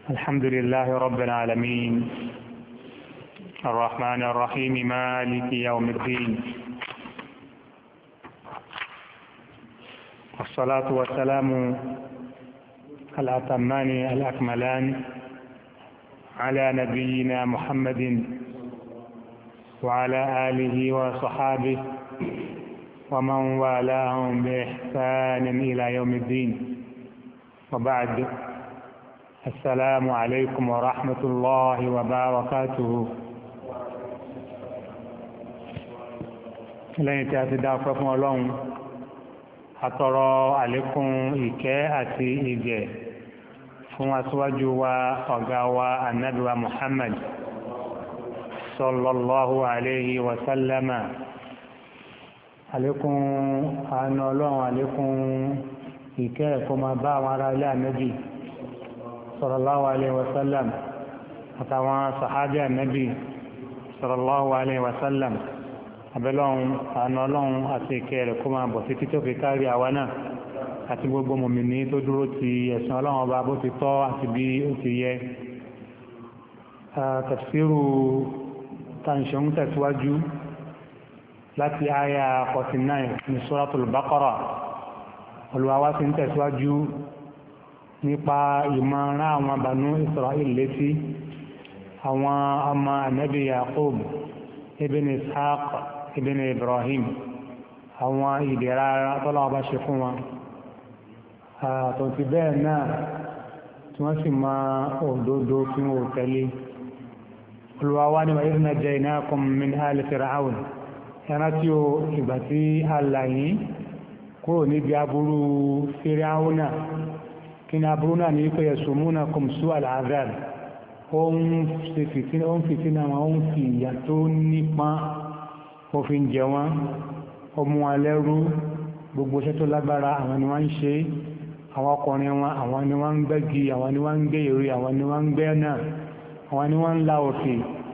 الحمد لله رب العالمين الرحمن الرحيم مالك يوم الدين والصلاة والسلام الأتمان الأكملان على نبينا محمد وعلى آله وصحابه ومن والاهم بإحسان إلى يوم الدين وبعد. السلام عليكم ورحمة الله وبركاته. lẹ́yìn tí a ti dá ọpẹ́ fún Ọlọ́run, àtọrọ àlékún ìkẹ́ àti ìgẹ̀ fún aṣíwájú wa ọ̀gá wa ànábì wa Muhammad sallallahu alayhi wa sallama. Àlékún àánú Ọlọ́run, àlékún ìkẹ́ ẹ̀kọ́ máa bá àwọn ará ilé ànábì sallallahu alayhi wa sallam àtàwọn sàhábí ànábì sallallahu alayhi wa sallam. Abẹ́lọ́run àánú Ọlọ́run àti ìkẹ́ rẹ̀ kó máa bọ̀ títí tó fi kárí àwa náà àti gbogbo mùmínì tó dúró ti ẹ̀sìn Ọlọ́run ọba bó ti tọ́ àti bí ó ti yẹ. Tafsiru tàǹṣẹ́ ń tẹ̀síwájú láti àyà 49 ní Suratul Baqara. Olùwàwá ti ń tẹ̀síwájú nípa ìmọ̀ràn àwọn Banu Isra'il létí àwọn ọmọ Ànábì Yaqub ibn Ishaq ibn Ibrahim, àwọn ìdẹ̀ra tọ́lọ́wọ́ bá ṣe fún wọn àtọ̀tí bẹ́ẹ̀ náà tí wọ́n sì máa òdodo tí wọ́n tẹ̀lé. Olùwàwá ni wa idh najaynakum min ali Fir'aun, ẹran tí ó ìgbà tí a là yín kúrò níbi aburú Fir'auna. Kí ni aburú náà ní pé yasumunakum su'al azab, ó ń fìtínà wọn, ó ń fi ìyà tó nípa ó fi ń jẹ wọn, ó mú wọn lẹ́rú, gbogbo iṣẹ́ tó lágbára àwọn ni wọ́n ń ṣe. àwọn ọkùnrin wọn àwọn ni wọ́n ń gbẹ́gi, àwọn ni wọ́n ń gbé èrè, àwọn ni wọ́n ń gbẹ́ náà, àwọn ni wọ́n ń la òfè.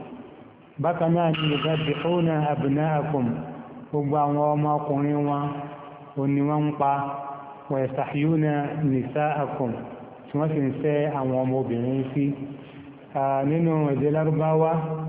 Bákan náà ni yudabbihuna abna'akum, gbogbo àwọn ọmọ ọkùnrin wọn ò ní wọ́n ń pa. wa yastahyuna nisa'akum, tí wọ́n sì ń ṣẹ́ àwọn ọmọ obìnrin sí. Nínú èdè Lárúbáwá,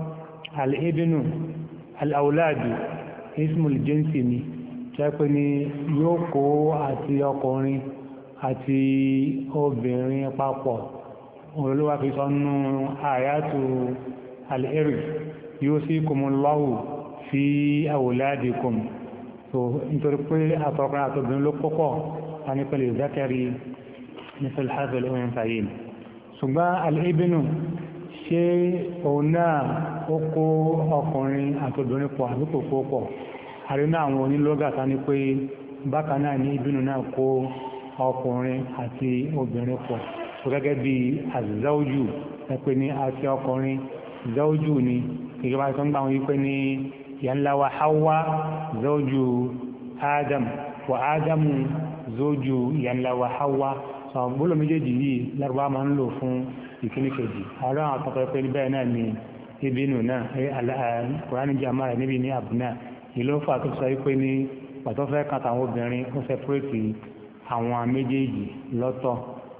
al-ibnu al-awladu ismul jinsi ni, jẹ́ pé ní yóò kó àti ọkùnrin àti obìnrin papọ̀. Olúwa fi sọ nínú àyátù al-irth yusikumullahu fi awladikum. So nítorí pé àtọkùnrin àtobìnrin ló pọ̀pọ̀ a ní pẹ̀lú zakari misl hadhil unthayayn. ṣùgbọ́n al-ibnu ṣé òun náà ó kó ọkùnrin àtobìnrin pọ̀ àbí kò kó pọ̀? àrínà àwọn onílọ́gàtà ní pé bákan náà ní ibnu náà kó ọkùnrin àti obìnrin pọ̀. So gẹ́gẹ́ bí az-zawju ẹ̀pẹ́ ní àti ọkùnrin, zawju ni gẹ́gẹ́ bá tó ń gbà wọn wípé ní yànlá wa Hawa zawju Adam wa Adamu zawju yànlá wa Hawa. So gbólò méjèèjì yìí Lárúbá máa ń lò fún ìkíní kejì. àwọn àwọn àtọ́kọ̀ pé bẹ́ẹ̀ náà ni ibinu náà Kùránì jẹ́ àmà rẹ̀ níbi ní abuna. ìlú fà tó sọ wípé ní pàtó fẹ́ kàtà àwọn obìnrin ó sẹpúrẹ́tì àwọn méjèèjì lọ́tọ̀.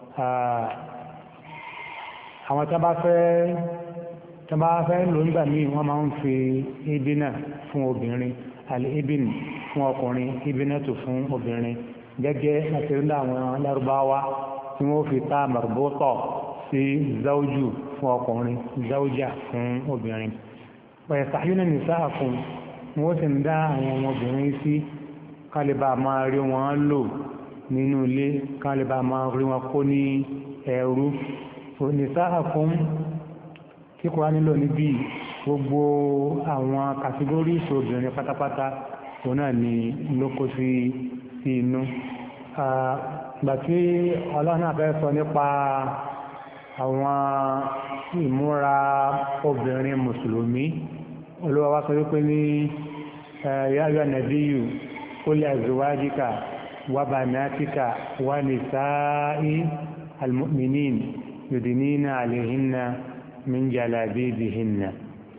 àwọn tí wọ́n bá fẹ́ lò nígbà míì wọ́n máa ń fi ibina fún obìnrin, al-ibn fún ọkùnrin, ibinatu fún obìnrin. gẹ́gẹ́ láti rí àwọn Lárúbáwá tí wọ́n fi tá marbutah sí zawju fún ọkùnrin, zawja fún obìnrin. wa yastahyuna nisa'akum, wọ́n sì ń dá àwọn ọmọbìnrin sí kálíbà máa rí wọn lò nínú ilé, kálíbà máa rí wọn kó ní ẹrú. nisa'akum tí kò wá nílò níbi gbogbo àwọn kàtígórísì obìnrin pátápátá òun náà ni ló kó sí inú. ìgbà tí Ọlọ́run náà fẹ́ sọ nípa àwọn ìmúra obìnrin mùsùlùmí, Olúwa wá sọ wípé ní ya ayyuhan nabiyyu qul li azwajika wa banatika wa nisa'i al-mu'minin yudnina 'alayhinna min jalabibihinna.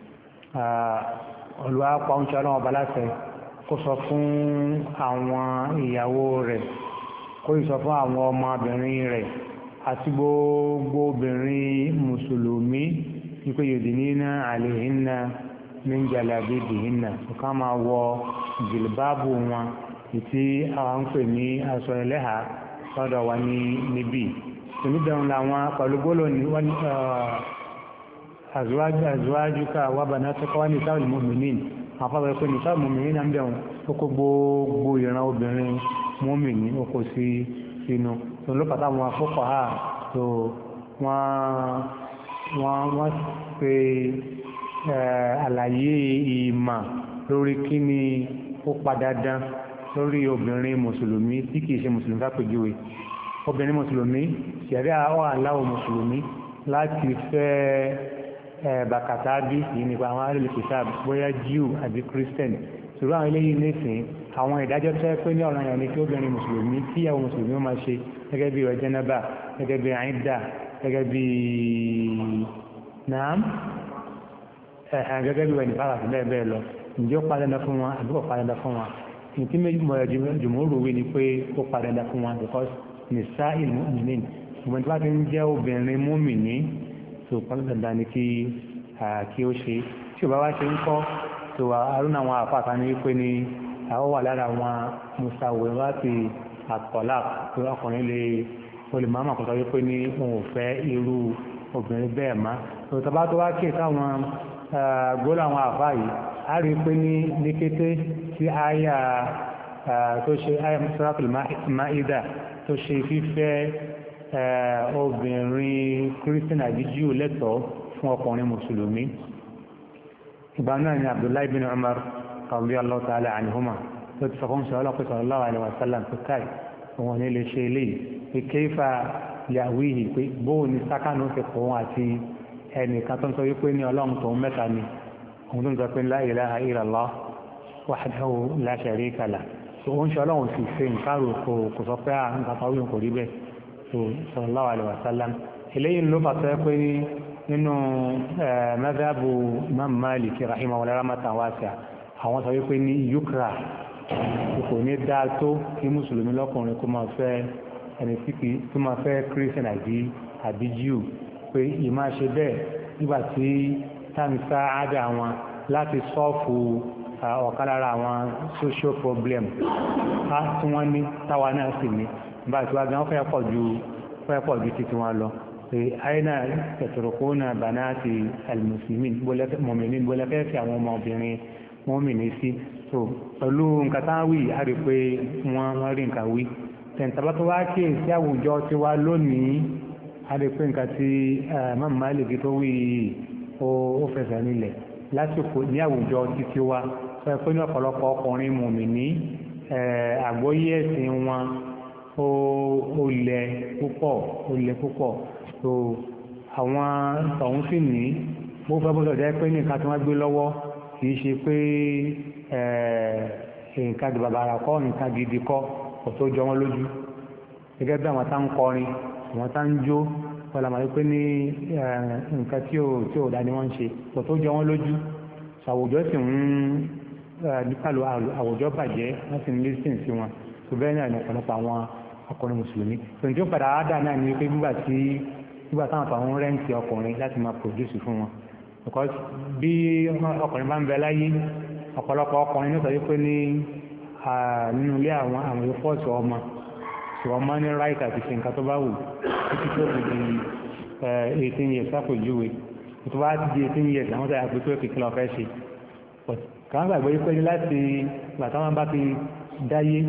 Olúwa pa ń ṣe Ọlọ́run ọba láṣẹ kó sọ fún àwọn ìyàwó rẹ̀, kó sọ fún àwọn ọmọbìnrin rẹ̀ àti gbogbo obìnrin mùsùlùmí wípé yudnina alayhinna min jalabibihinna ká máa wọ jìlbáàbù wọn tí àwọn ń pè ní aṣọ ẹlẹ́hà lọ́dọ̀ wa níbí oníbẹ̀rún làwọn pẹ̀lú gbólóhùn wọ́n ní azwajuka wa banatuka wa nisa'ul mu'minin àwọn fáwọn ẹ̀kọ́ nisa'ul mu'minin náà ń bẹ̀rún ó kó gbogbo ìran obìnrin mùmínì ó kó sí sínú tó ló pàtàkì àwọn afọ́kọ̀ ha tó wọ́n pe àlàyé ìmà lórí kí ni ó padà dán lórí obìnrin mùsùlùmí tí kìí ṣe mùsùlùmí fàpèjúwe obìnrin mùsùlùmí ṣẹ̀rí àwọn aláwọ̀ mùsùlùmí láti fẹ́ bàkàtà bí yìí nípa àwọn arìlẹ̀kìtà bóyá Jew àbí Christian ṣùgbọ́n àwọn eléyìí nìsín àwọn ìdájọ́ tẹ́ pé ní ọ̀ràn yẹn ni kí obìnrin mùsùlùmí tí ìyàwó mùsùlùmí ó máa ṣe gẹ́gẹ́ bí ìwẹ̀ jẹ́nàbà gẹ́gẹ́ bí àìdà gẹ́gẹ́ bí naam gẹ́gẹ́ bí ìwẹ̀ nípàrà sí bẹ́ẹ̀ bẹ́ẹ̀ lọ ǹjẹ́ ó padà fún wọn àbí kò padà fún wọn ìtí méjì mọ̀ jùmọ̀rò wí ni pé ó padà fún wọn because nisa'il mu'minin ṣùgbọ́n tí wọ́n ti ń jẹ́ obìnrin mùmínì tó pọ́n dandan ni kí ó ṣe tí ò bá wá ṣe ń kọ́ tó arúnà àwọn àpáta ní wípé ní àwọn wà lára àwọn mùsàwẹ̀ láti àtọ̀lá tó ọkùnrin lè olùmọ́mọ́ kọ́tọ́ wípé ní òun ò fẹ́ irú obìnrin bẹ́ẹ̀ má tó tọba tó wá kí táwọn gbọ́dọ̀ àwọn àfáà yìí a rí pé ní kété tí àyà tó ṣe àyà Suratul Maida tó ṣe fífẹ́ obìnrin Christian àbí Jew lẹ́tọ̀ọ́ fún ọkùnrin mùsùlùmí ìgbà náà ni Abdullahi bin Umar radiyallahu ta'ala anhuma tó ti sọkún sọ ọlọ́pẹ́ sallallahu alaihi wasallam tó káì òun ní lè ṣe eléyìí pé kéfà yàwíhì pé bóò ní sákànù ti pọ̀ wọn àti ẹnìkan tó ń sọ wípé ní ọlọ́run tó ń mẹ́ta ni òun tó ń sọ pé la ilaha illallah wahdahu la sharika lah tó ń ṣe ọlọ́run sì ṣe nǹkan kò sọ pé nǹkan kan wíwọ̀n kò rí bẹ́ẹ̀ tó sallallahu alaihi wasallam eléyìí ló fàtọ́ pé nínú madhabu Imam Maliki rahimahullah rahmatan wasi'a àwọn sọ wípé ní yukra kò ní dáa tó kí mùsùlùmí lọ́kùnrin kó máa fẹ́ ẹni tí kì í tó máa fẹ́ Christian àbí Jew pé ìmá ṣe bẹ́ẹ̀ nígbà tí táǹsá ádà wọn láti sọ́ọ̀fù ọ̀kan lára àwọn social problem tí wọ́n ní táwa náà sì ní bá tí wá gan fẹ́ pọ̀ ju títí wọn lọ pé àìnà tatrukuna banati al-muslimin mọ̀mìnì bólẹ́fẹ́ fi àwọn ọmọbìnrin mọ́mìnì sí so pẹ̀lú nǹkan tá wí a rí pé wọ́n rí nǹkan wí tẹ̀ntàbá tó wá kí èsì àwùjọ tí wá lónìí a rí pé nǹkan tí Imam Malik tó wí ó fẹsẹ̀ nílẹ̀ lásìkò ní àwùjọ títí wá sọ pé ní ọ̀pọ̀lọpọ̀ ọkùnrin mùmìnì àgbọ́yé ẹ̀sìn wọn ó lẹ púpọ̀ so àwọn tọ̀hún sì ní bó fẹ́ bọ́sọ̀ jẹ́ pé nǹkan tí wọ́n gbé lọ́wọ́ kìí ṣe pé nǹkan bàbàrà kọ́ nǹkan gidi kọ́ kò tó jọ wọ́n lójú gẹ́gẹ́ bí àwọn tá ń kọrin àwọn tá ń jó wọ́n máa pé ní nǹkan tí ò dá ní wọ́n ń ṣe kò tó jọ wọ́n lójú àwùjọ sì ń nípàlù àwùjọ bàjẹ́ wọ́n sì ń lísìn sí wọn tó bẹ́ẹ̀ náà ní ọ̀pọ̀lọpọ̀ àwọn ọkùnrin mùsùlùmí tòun tí ó padà á dà náà ní pé nígbà táwọn àwọn rẹ́ǹtì ọkùnrin láti máa pòdúsì fún wọn because bí ọkùnrin bá ń bẹ láyé ọ̀pọ̀lọpọ̀ ọkùnrin ní sọ wípé ní nínú ilé àwọn ìfọ́ọ̀sì ọmọ tí wọ́n máa ní right àti ṣe nǹkan tó bá wù títí tó fi di 18 years sápòjúwe tó bá ti di 18 years àwọn tàbí àpò tó kékeré lọ fẹ́ ṣe kàn gbàgbé wípé ní láti ìgbà táwọn bá ti dáyé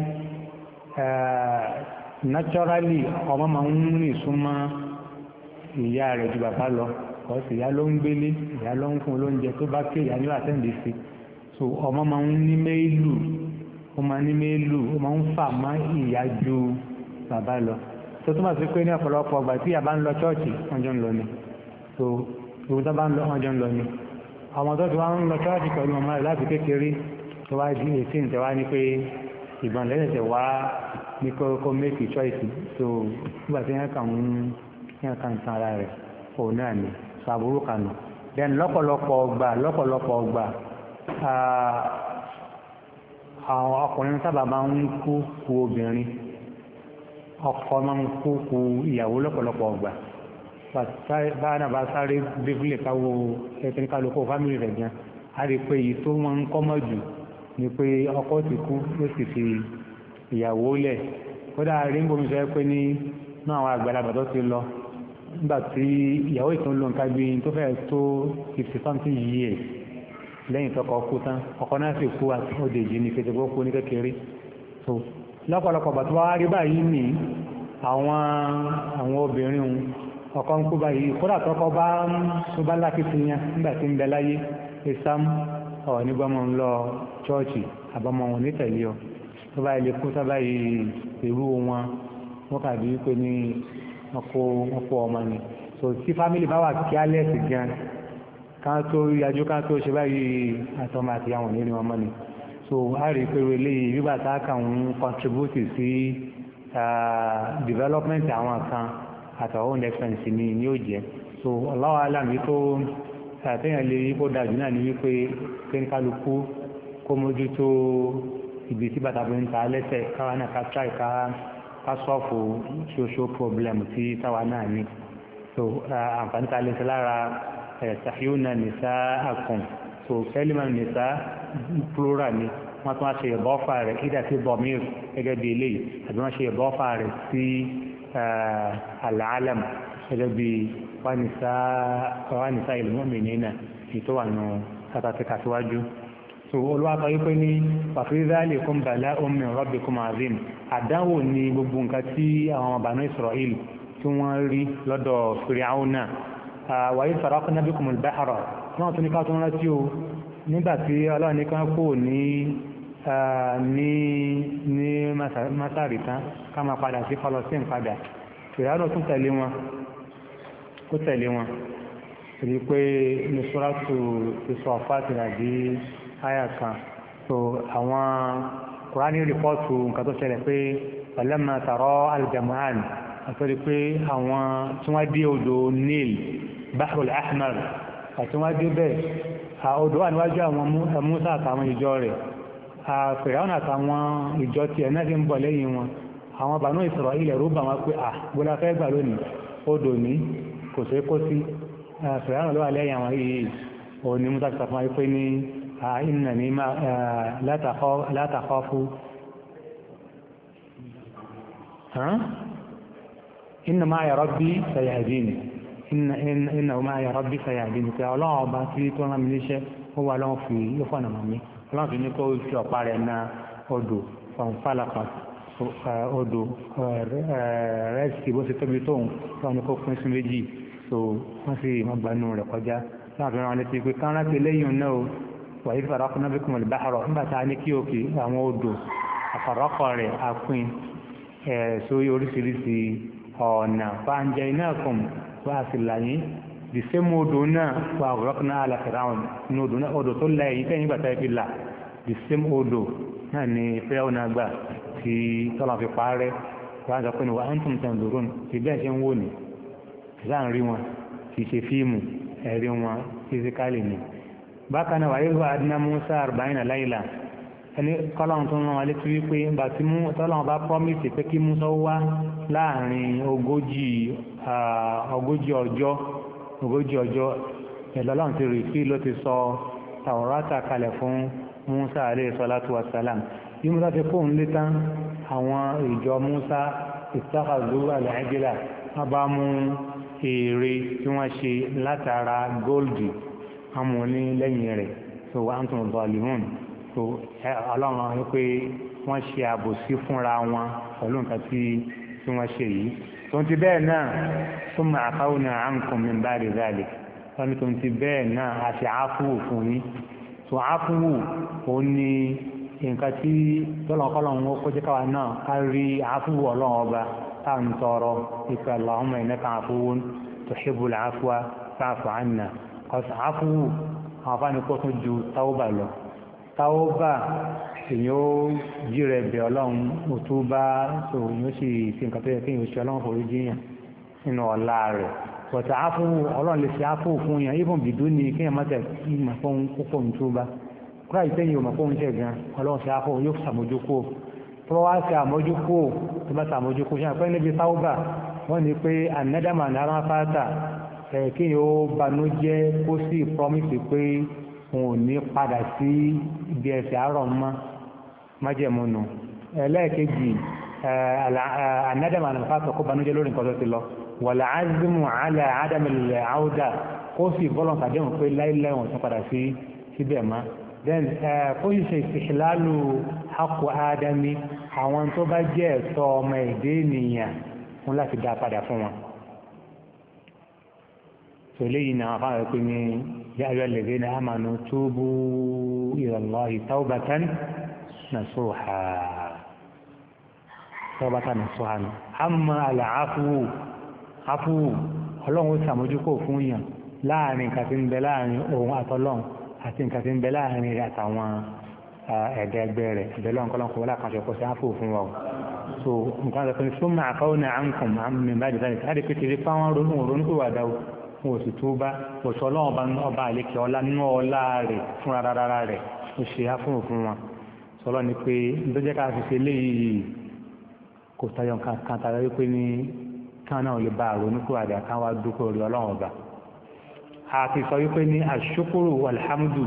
naturally ọmọ máa ń rìn súnmọ́ ìyá rẹ̀ ju bàbá lọ ọ̀sẹ̀ ìyá ló ń gbélé ìyá ló ń fún olóúnjẹ tó bá ké ìyá ní àtẹ́ǹdì sí so ọmọ máa ń ní méèlù ó máa ń fà má ìyá ju bàbá lọ tó túmọ̀ sí pé ní ọ̀pọ̀lọpọ̀ ọgbà tí ìyá bá ń lọ chọ́ọ̀chì wọ́n jọ ń lọ ni so ìwọ́n tó bá ń lọ wọ́n jọ ń lọ ni ọmọ tó ti wá ń lọ chọ́ọ̀chì pẹ̀lú ọmọ rẹ̀ láti kékeré tó wá di 18 tẹ wá ní pé ìbọn lẹ́yìn tẹ wá ní kó make a choice so nígbà tí yẹn kàn tán ara rẹ̀ òun náà ni sàbúrú kanù then lọ́pọ̀lọpọ̀ ọgbà àwọn ọkùnrin sábà máa ń kú obìnrin ọkọ máa ń kú ìyàwó lọ́pọ̀lọpọ̀ ọgbà báyà náà bá sáré bíbélì káwọ ẹ̀kẹ́níkàlùkọ́ fámìlì rẹ̀ gan a rí pé èyí tó máa ń kọ́mọ̀ jù ni pé ọkọ ti kú ló sì fi ìyàwó lẹ̀ kódà rí ń bomi sọ pé ní náà àwọn àgbàlagbà tó ti lọ nígbà tí ìyàwó ìtàn ló ń ká gbé tó fẹ́ tó 50 something years lẹ́yìn tọkọ kú tán ọkọ náà sì kú àti òdèjì ní kẹtẹgbọ́ kú ní kékeré so lọ́pọ̀lọpọ̀ bàtí wọ́n rí báyìí ní àwọn obìnrin ọkọ ń kú báyìí kódà tọkọ bá tó bá lákìtìyàn nígbà tí ń bẹ láyé isam ọ̀ nígbàmọ̀ ń lọ chọ́ọ̀chì àbámọ̀ wọn ní tẹ̀lé ọ tó bá ilé kú sábà ìrú wọn wọ́n kàbí wípé ní ọkọ̀ ọmọ ni so tí fámílì bá wà kí á lẹ́sì gan ká tó yájú ká tó ṣe báyìí àtọmọ àti àwọn ìlérí wọn mọ́ ni so a rí pé ilé bíbà táàkà ń contribute sí development àwọn kan àtàwọn own expense ni ó jẹ́ so ọlọ́wọ́ aláàmì tó àtẹ́yàn lè yí kó dájú náà ní wípé kẹ́ńkálukú kó mójútó ibi tí bàtà bí ń ta lẹ́sẹ̀ káwa náà ká try ká sọ́ọ̀fù social problem tí táwa náà ní so àǹfààní ta lẹ́sẹ̀ lára ṣàfihàn nìsá àkùn so kẹ́lìmọ̀ nìsá plural ni wọ́n tún wá ṣe ìbọ́fà rẹ̀ kídà sí bọ̀mír gẹ́gẹ́ bí eléyìí àbí wọ́n ṣe ìbọ́fà rẹ̀ sí àlàálàm gẹ́gẹ́ bí wọ́n nìsá ìlú mọ́mìnínà ètò wà nù kátàtìkà síwájú so olùwàtọ̀ yìí pé ní fàfíìzálì kún bàlá omi rọ́bì kún azim àdánwò ní gbogbo nǹkan tí àwọn Banu Israel tí wọ́n rí lọ́dọ̀ Fìràúnà wàyí sàrákùn nábì kùmùl báhárà náà tún ní ká tún rántí o nígbà tí Ọlọ́run ní ká kó ní masari tán ká máa padà sí Palestine padà Fìràúnà tún tẹ̀lé wọn rí pé ní Suratu As-Saffat àbí àyà kan so àwọn Kùránì rìpọ́tù nǹkan tó ṣẹlẹ̀ pé falamma tara al-jam'an àtọ́rí pé àwọn tí wọ́n dé odò Nil Bahrul Ahmar àti wọ́n dé bẹ́ẹ̀ odò wà níwájú àwọn Musa àtàwọn ìjọ rẹ̀ Fìràún àtàwọn ìjọ tí ẹ̀ náà ti ń bọ̀ lẹ́yìn wọn àwọn Banu Isra'il rú bà wọn pé bọ́lá fẹ́ gbà lónìí odò ní kò sí kó sí Fìràún ló wà lẹ́yìn àwọn yìí òní Musa ti sàfihàn wípé ní إنني ما لا تخافوا إن معي ربي سيهديني إنه معي ربي سيهديني pé Ọlọ́run ọba tí tó rán mi níṣẹ́ ó wà lọ́wọ́ fi yóò mọ̀ mí Ọlọ́run fi ní kó fi ọ̀pá rẹ̀ na odò fàǹfàlàkà odò rẹ́sì bó ṣe tóbi tóun Ọlọ́run ní kó pín sí méjì so wọ́n sì wọ́n gbanú rẹ̀ kọjá láàfin wọn létí pé kán rántí lẹ́yìn náà wàyí farakun náà bí kùmọ̀ ìbáhàrọ̀ nígbàtà ní kí òkè àwọn odò àfàrọ́kọ̀ rẹ̀ àpín sórí oríṣiríṣi ọ̀nà fàájẹ iná kùn wá sí láyé the same odò náà wà ọ̀rọ̀kùnà alàfẹ́ráwọn ní odò tó lẹ́yìn tẹ́yìn nígbàtà ibi là the same odò náà ni fẹ́ràn náà gbà tí tọ́lá fi parẹ́ wọ́n sọ pé ní wà á ń tún tẹ̀ lórún ti bẹ́ẹ̀ ṣe ń wò ní láàrin wọn ti ṣe fíìmù ẹ̀rí wọn physically ni bákan náà wáyé wà adínà Musa 40 láìlà ẹni kọ́lọ̀n tó rán wa létí wípé ìgbà tí tọ́lọ̀n bá promise pé kí Musa wá láàrin ogójì ọjọ́ ẹ̀lọ́lọ́n ti rí sí ló ti sọ Taurata kalẹ̀ fún Musa alayhi salatu wassalam bí Musa ti fóun létán àwọn ìjọ Musa ittakhadhu al-ijla wọ́n bá mú ère tí wọ́n ṣe látara góòlì àmọ́ ní lẹ́yìn rẹ̀ so wà ń tún zalimun so ọlọ́run wípé wọ́n ṣe àbòsí fúnra wọn pẹ̀lú nǹkan tí wọ́n ṣe yìí tó ń ti bẹ́ẹ̀ náà thumma afawna ankum min ba'di dhalik wọ́n tó ń ti bẹ́ẹ̀ náà a ṣe áfúwò fún yín so áfúwò ó ní nǹkan tí tọ́lọ́kọ́lọ́run ó kó jẹ́ káwa náà ká rí áfúwò ọlọ́run ọba táà ń tọrọ ìpè Allahumma innaka afuwwun tuhibbul afwa fa'fu anna kọsà áfúwù àwọn afánikó tún ju táwọ́bà lọ táwọ́bà èyàn ó jí rẹ̀ bẹ̀ ọlọ́run òtú bá so èyàn sì fi nǹkan tó yẹ kí èyàn ṣe ọlọ́run forí jíyàn nínú ọ̀la rẹ̀ kọsà áfúwù ọlọ́run lè ṣe áfúwù fún yàn even bìdú ni kí èyàn má tẹ̀ ìmọ̀ fún púpọ̀ ní túbá kúrò ìtẹ́yìn ò mọ̀ fún oúnjẹ gan ọlọ́run ṣe áfúwù yóò ṣàmójúkú tó wá sí àmójúkú tó bá sàmójúkú ṣe àpẹ́ níbi táúbà wọ́n ní pé ànádàmà náà fáta kí ni ó banújẹ́ kó sì promise pé òun ò ní padà sí ibi ẹ̀sẹ̀ àárọ̀ mọ́ májẹ̀múnù ẹlẹ́ẹ̀kejì ànádàmà náà fáta kó banújẹ́ lórí nǹkan tó ti lọ wàlá azimu ala adamil auda kó sì bọ́lọ̀ kàdéhùn pé láìláì wọ́n tún padà sí síbẹ̀ mọ́ then kó sì ṣe ìṣìláàlù haqqu ádámì àwọn tó bá jẹ́ ẹ̀tọ́ ọmọ èdè ènìyàn fún láti dá padà fún wọn tó léyìn náà fáwọn pé ní ya ayyuhal ladhina amanu tubu ila Allahi tawbatan nasuha amma al-afwu ọlọ́run ó sàmójúkò fún yàn láàrin nǹkan tí ń bẹ láàrin òun àtọlọ́run àti nǹkan tí ń bẹ láàrin rẹ̀ àtàwọn ẹ̀dẹ́ ẹgbẹ́ rẹ̀ ẹ̀dẹ́lọ́run kọ́lọ́n kò wọ́n lákàtúntò kó sí áfò fún wa o so nǹkan tó fi súnmọ́ àkọ́wọ́nà àǹkùn àmì ìbájú láti láti pé kiri fáwọn ronú pé wà dáwọ́ wọn ò sì tó bá òṣù ọlọ́run ọba àlekè ọlá nínú ọlá rẹ̀ fún rárá rẹ̀ ó ṣe áfò fún wọn sọlọ́ ni pé nítorí ká fi ṣe léyìí kò tayọ nǹkan tàbí wípé ní káwọn náà lè bá àrònú kúrò àdá káwọn wá dúpọ̀ orí ọlọ́run ọba àti sọ wípé ní àṣukúrù alhamdu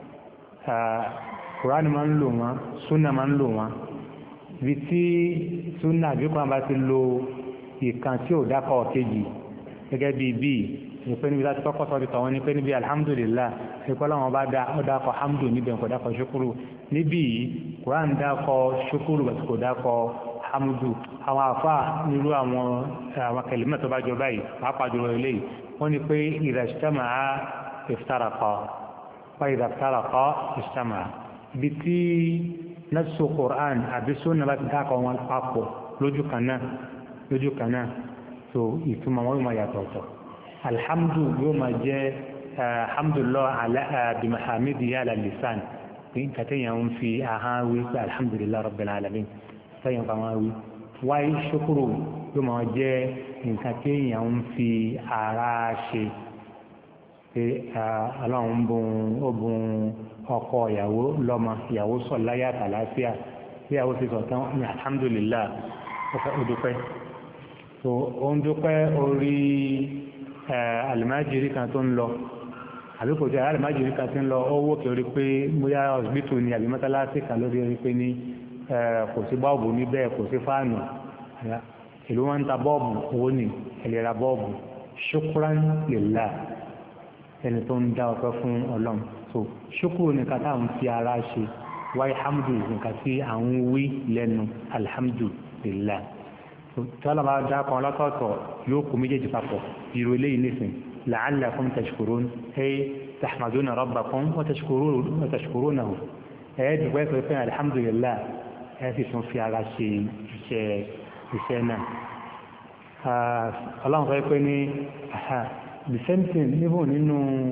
kùránì máa ń lò wọ́n súnà máa ń lò wọ́n ibi tí súnà àbíkọ́ bá ti lo ìkan tí ò dákọ̀ kejì gẹ́gẹ́ bí bíi ìpé níbi láti kọ́kọ́ sọ́dí tọ̀wọ́n ní pé níbi alhamdulillah ìpé láwọn bá dákọ̀ hamdu níbẹ̀ kò dákọ̀ ṣukúrù níbi kùránì dákọ̀ ṣukúrù bàtí kò dákọ̀ hamdu àwọn àfá nírú àwọn kẹlìmọ̀ tó bá jọ báyìí pàápàá jùlọ ilé wọ́n ní pé idha ijtama'a iftaraqa wa idha iftaraqa ijtama'a bí tí nasu Qur'an àbí sunna bá ti dákọ̀ wọn papọ̀ lójú kan náà so ìtumọ̀ wọn yóò máa yàtọ̀ ọ̀tọ̀ alhamdu yóò máa jẹ́ alhamdulillah bi mahamidihi ala lisan pé kàtẹ́yàn ń fi ahán wí pé alhamdulillah rabbil alamin sẹ́yìn pa wọn wí wáyé ṣukuru yóò máa jẹ́ nǹkan tí èèyàn ń fi ara ṣe pé ọlọ́run ó bùn ọkọ ìyàwó lọ́mọ ìyàwó sọ láyé àtàlàáfíà bí ìyàwó ti sọ tán ní alhamdulillah ó dúpẹ́ so ó ń dúpẹ́ orí alimajiri kan tó ń lọ àbí kò jẹ́ alimajiri kan tó ń lọ ó wókè orí pé bóyá ọ̀sibítù ni àbí mọ́tálásí kan lórí orí pé ní kò sí bọ́ọ̀bù níbẹ̀ kò sí fáànù ìlú wọn ń ta bọ́ọ̀bù owó ní ẹ̀lẹ́ra bọ́ọ̀bù ṣukran lillah ẹni tó ń dá ọpẹ́ fún ọlọ́run so ṣukuru nìkan tá à ń fi ara ṣe wáyé hamdu nìkan tí à ń wí lẹ́nu alhamdulillah tí wọ́n bá dá kan lọ́tọ̀ọ̀tọ̀ yóò kó méjèèjì papọ̀ ìrò eléyìí nìsín la'allakum tashkurun ay tahmaduna rabbakum wa tashkurunahu ẹ̀ẹ́dùgbẹ́ pé fẹ́ alhamdulillah ẹ̀ sì tún fi ara ṣe iṣẹ́ náà ọlọ́run fẹ́ pé ní the same thing níbò nínú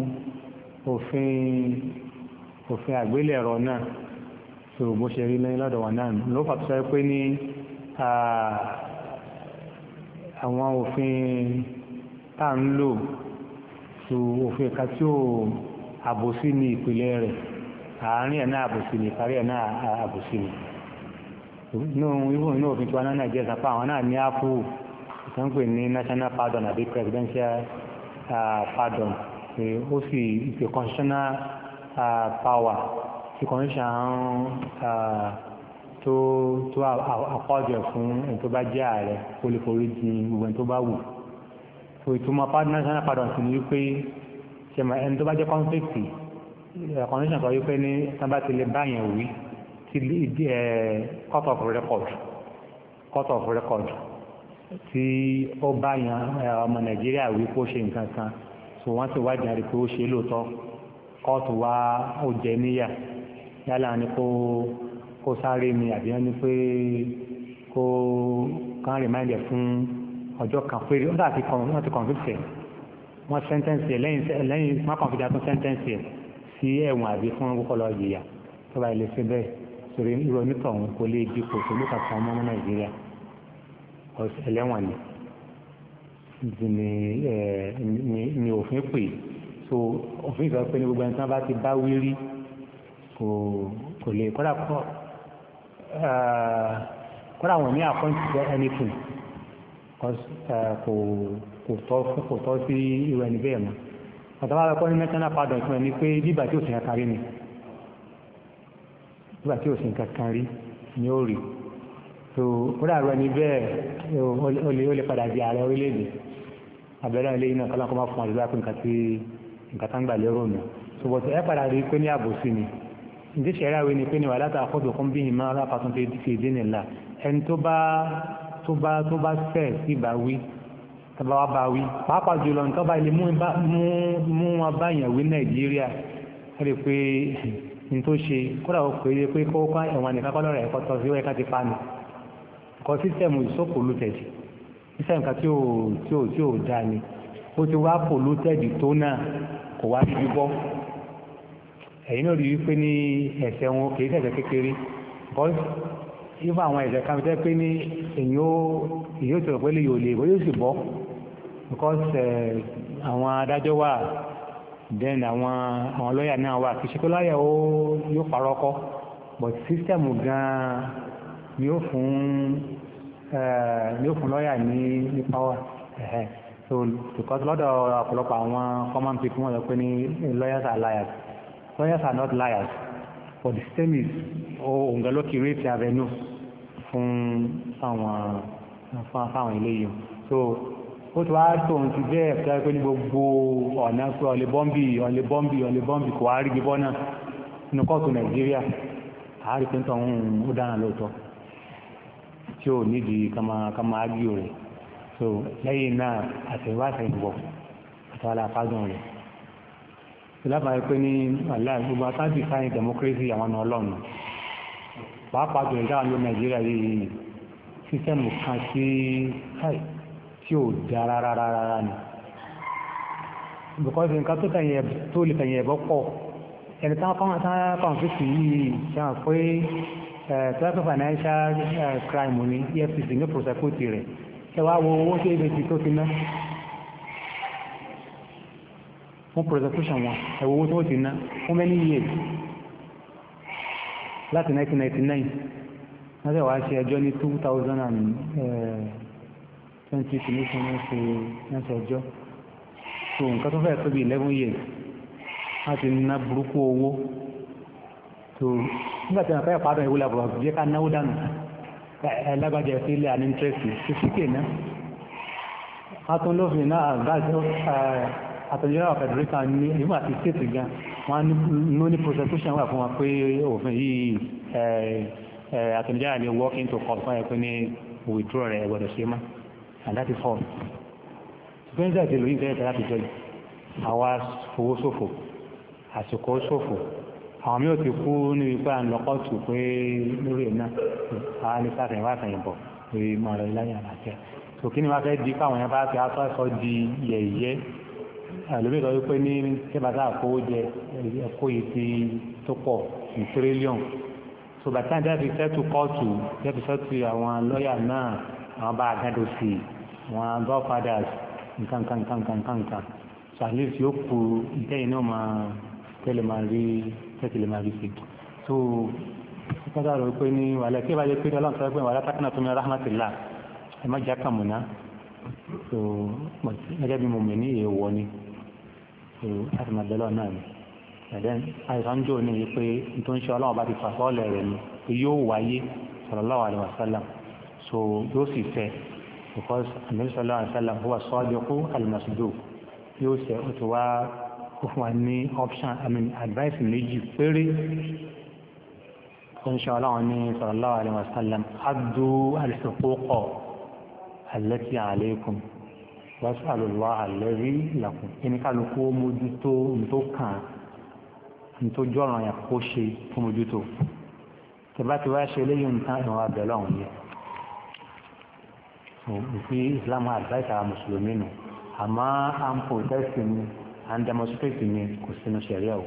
òfin àgbélẹ̀rọ náà so bó ṣe rí lẹ́yìn lọ́dọ̀ wọn náà ló fà tó sọ pé ní àwọn òfin tá ń lò so òfin ẹ̀ka tí ó àbòsí ní ìpìlẹ̀ rẹ̀ àárín ẹ̀ náà àbòsí ní ìparí ẹ̀ náà àbòsí ní inú òfin tí wọ́n náà jẹ́ sàpá àwọn náà ní ápù ìtànpè ní national pardon àbí presidential pardon ó sì ìpè constitutional power tí constitution tó àkọ́jọ fún ẹni tó bá jẹ́ ààrẹ ó lè forí di gbogbo ẹni tó bá wù so ìtumọ̀ national pardon sì ní wípé ẹni tó bá jẹ́ conflict constitution sọ wípé ní sábà ti lè báyẹn wí ti court of record tí ó báyẹn ọmọ nàìjíríà wí kó ṣe nǹkan kan so wọ́n ti wádìí àrí pé ó ṣe lóòótọ́ kóòtù wá ó jẹ níyà yálà ní kó sáré ni àbí wọ́n ní pé kó kán rìmáìndẹ̀ fún ọjọ́ kan péré ó dà wọ́n ti convict ẹ̀ wọ́n sentence ẹ̀ lẹ́yìn má convict ẹ̀ tún sentence ẹ̀ sí ẹ̀wọ̀n àbí fún kọ́kọ́lọ́ yìyà tó bá ilé ṣe bẹ́ẹ̀ sórí irú onítọ̀hún kò lè dípò tó lókà kan mọ́ nàìjíríà ẹlẹ́wọ̀n ni òfin pè so òfin sọ pé ní gbogbo ẹni tí wọ́n bá ti bá wí rí kò lè kọ́dà kọ́ kọ́ra àwọn ní appoint for anything because kò tọ́ sí irú ẹni bẹ́ẹ̀ mọ́ ọ̀tọ́ bá kọ́ ní national pardon fún ẹni pé bíbà tí ò sí kankan rí ni bíbà tí ò sí kankan rí ni ó rí so kọ́ra àwọn ẹni bẹ́ẹ̀ ó lè padà di ààrẹ orílẹ̀-èdè abẹ́rẹ́ ilé iná kọ́lá kọ́ máa fún àdúrà pé nǹkan tá ń gbà lérò nù so bọ̀tẹ̀ ẹ padà rí pé ní àbòsí ni ìdí ṣẹ̀rá wí ni pé ní wà látà àkọ́bẹ̀ kún bí ìmọ̀ aráfà tó fi ìdí nìlá ẹni tó bá fẹ́ sí ìbáwí tọba wá bá wí pàápàá jùlọ ní tọ́ba ilé mú wọn báyàn wí Nàìjíríà ẹ rí pé ní tó ṣe kódà ó pé kó kọ́ ẹ̀wọ̀n nìkan kọ́ lọ́rọ̀ ẹ̀kọ́ tọ́ sí ẹ̀ka ti pa ni kọ́ sísẹ̀mù ìsókòlùtẹ̀sì sísẹ̀mù kan tí ò dáa ni ó ti wá pòlútẹ̀dì tó náà kò wá níbi bọ́ ẹ̀yìn náà rí wípé ní ẹ̀ṣẹ̀ wọn kìí ṣẹ̀ṣẹ̀ kékeré because if àwọn ẹ̀ṣẹ̀ kan tẹ́ pé ní èyí ó tẹ̀rọ pé lè yóò lè bọ́ yóò sì bọ́ because àwọn adájọ́ wà then àwọn lọ́yà náà wà kìí ṣe pé lọ́yà yóò parọ́kọ́ but system gan ni ó fún lọ́yà ní power so because lọ́dọ̀ ọ̀pọ̀lọpọ̀ àwọn common people wọ́n lọ pé ní lawyers are liars lawyers are not liars but the same is òǹgá ló create avenue fún àwọn ilé yìí so ó ti wá tóun ti jẹ́ ẹ̀fẹ́ pé ní gbogbo ọ̀nà pé ọ̀lẹ́bọ́m̀bì kò wá rí gbígbọ́ náà nínú kóòtù Nàìjíríà àárí pé ń tọ́ ó dáná lóòótọ́ tí ò nídìí kama ágíò rẹ̀ so lẹ́yìn náà àtẹ̀wáṣẹ̀ ìbọ̀ àtàwálà fádùn rẹ̀ so lábàá pé ní aláì gbogbo àtàdì sáyẹn democracy àwọn ọ̀nà ọlọ́run pàápàá jù ìdáwà ló Nàìjíríà yìí sísẹ́mù kan tí ò dá rárá ni because nǹkan tó lè tẹ̀yẹ̀ ẹ̀bọ́ pọ̀ ẹni táwọn kọ́nfíìsì yìí ṣe hàn pé tẹ́lẹ̀pẹ́ financial crime ní EFCC ní prosecute rẹ̀ ẹ wá wo owó tí ebèsì tó ti ná fún prosecution wọn ẹ wo owó tó ti ná fún many years láti 1999 wọ́n tẹ́ wàá ṣe ẹjọ́ ní 2020 commission ní ṣe ẹjọ́ so nǹkan tó fẹ́ tó bí 11 years wọ́n ti ná burúkú owó so nígbàtí wọ́n fẹ́ pàdán ìwúlẹ̀ àbúrò jẹ́ ká náwó dànù ẹlágbàjẹ́ sí ilé àní interest fífíkè náà atúnlófin náà àtọ̀jọ́rọ̀ federation ní ìlú àti state gan wọ́n ní ní prosecution wà fún wa pé òfin yìí àtọ̀jọ́rọ̀ ní walk into court fún ẹ̀kọ́ ní withdraw rẹ̀ ẹ̀gbọ́dọ̀ ṣe má and that is all gbẹ́ńdà ti lóyún fẹ́ẹ́ láti jọ àwa fowó ṣòfò àsìkò ṣòfò àwọn mí ò ti kú níbi pé à ń lọ́kọ́ tù pé lórí ẹ̀ náà àwọn ní sáfẹ̀ wá sẹ́yìn bọ̀ lórí mọ̀rọ̀ ìlànà àlàáfíà so kí ni wọ́n fẹ́ di káwọn yẹn bá fi aṣọ di yẹ̀yẹ́ lórí ìtọ́jú pé ní kébàtà àkówó jẹ ẹ̀kọ́ yìí ti tó pọ̀ ní tírílíọ̀n so bàtà ní ẹ̀fì sẹ́tù kóòtù ẹ̀fì sẹ́tù àwọn lọ́ọ̀yà náà àwọn bá àgádò sí àwọn godfathers nǹkan so at least yóò kú ìtẹ́yìn náà máa tẹ́lẹ̀ máa rí sí so kọ́dà rẹ̀ pé ní wàlẹ̀ kí ìbájẹ́ pé ọlọ́run sọ pé wàlẹ̀ tákànà tó ní rahmatillah ẹ má jẹ́ kàmùná so gẹ́gẹ́ bí mo mẹ́ ní èèwọ̀ ni so láti máa bẹ̀lọ́ náà ni ẹ̀dẹ́n àìsàn jò ní wípé tó ń ṣe ọlọ́run bá ti fà sọ́ọ̀lẹ̀ rẹ̀ ni pé yóò wáyé sallallahu alaihi wasallam so yóò sì fẹ́ because Ànábì sallallahu alaihi wasallam huwa sadiqu al-masduq yóò ṣe ó ti wá ó fún wa ní option advice méjì péré tó ń ṣe ọlọ́run ní sallallahu alaihi wasallam addu al-huquqa allati alaykum was'alullaha alladhi lakum ẹni kálukú mójútó tó kàn tó jọ́ràn yà kó ṣe fún mójútó tẹbá ti wá ṣe léyìn nǹkan ìwọ̀n abẹ̀lọ́ ọ̀hún yẹ òfin Islam advice àwọn mùsùlùmí nù àmọ́ à ń protest ni à ń demonstrate ni kò sínú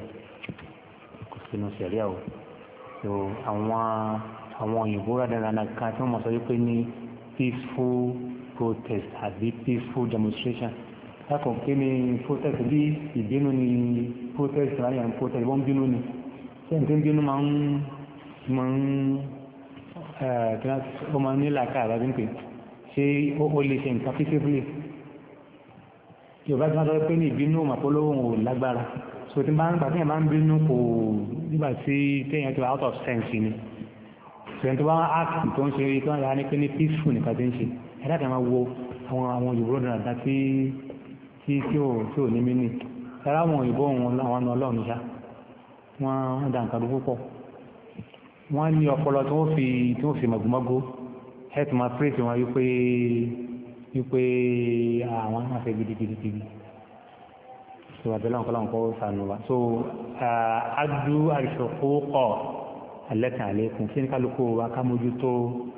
ṣẹ̀ríà o so àwọn òyìnbó rádàrádà kan tí wọ́n mọ̀ sọ wípé ní peaceful protest àbí peaceful demonstration lákòó kí ni protest bí ìbínú ni protest láyé àwọn protest wọ́n bínú ni ṣé n tí ń bínú máa ń ọmọ nílà káàrà bí ń pè ṣé ó lè ṣe nǹkan peacefully yorùbá tí wọ́n sọ pé ní ìbínú màpolówó ò lágbára so tí máa ń gbà tí èèyàn máa ń bínú kò nígbà tí téèyàn ti wà out of sense ni ṣùgbọ́n tó bá ń act tó ń ṣe rí tó ń yára ní pé ní peaceful nìkan tí ń ṣe ẹ̀dá kan máa wo àwọn òyìnbó dáadáa tí ò ní mí nì ẹ̀rá àwọn òyìnbó wọn àwọn ọlọ́run ṣá wọ́n dá nǹkan púpọ̀ wọ́n ní ọpọlọ tí wọ́n fi mọ̀gbọ́mọ́gbó health ma praise wọn wípé àwọn afẹ́ gidigidi so àbẹ̀lẹ̀ ọ̀kọ́lá nǹkan sànù wa so adú àìṣòkókọ̀ alẹ́kàn àlékún kí ní kálukú wa ká mójútó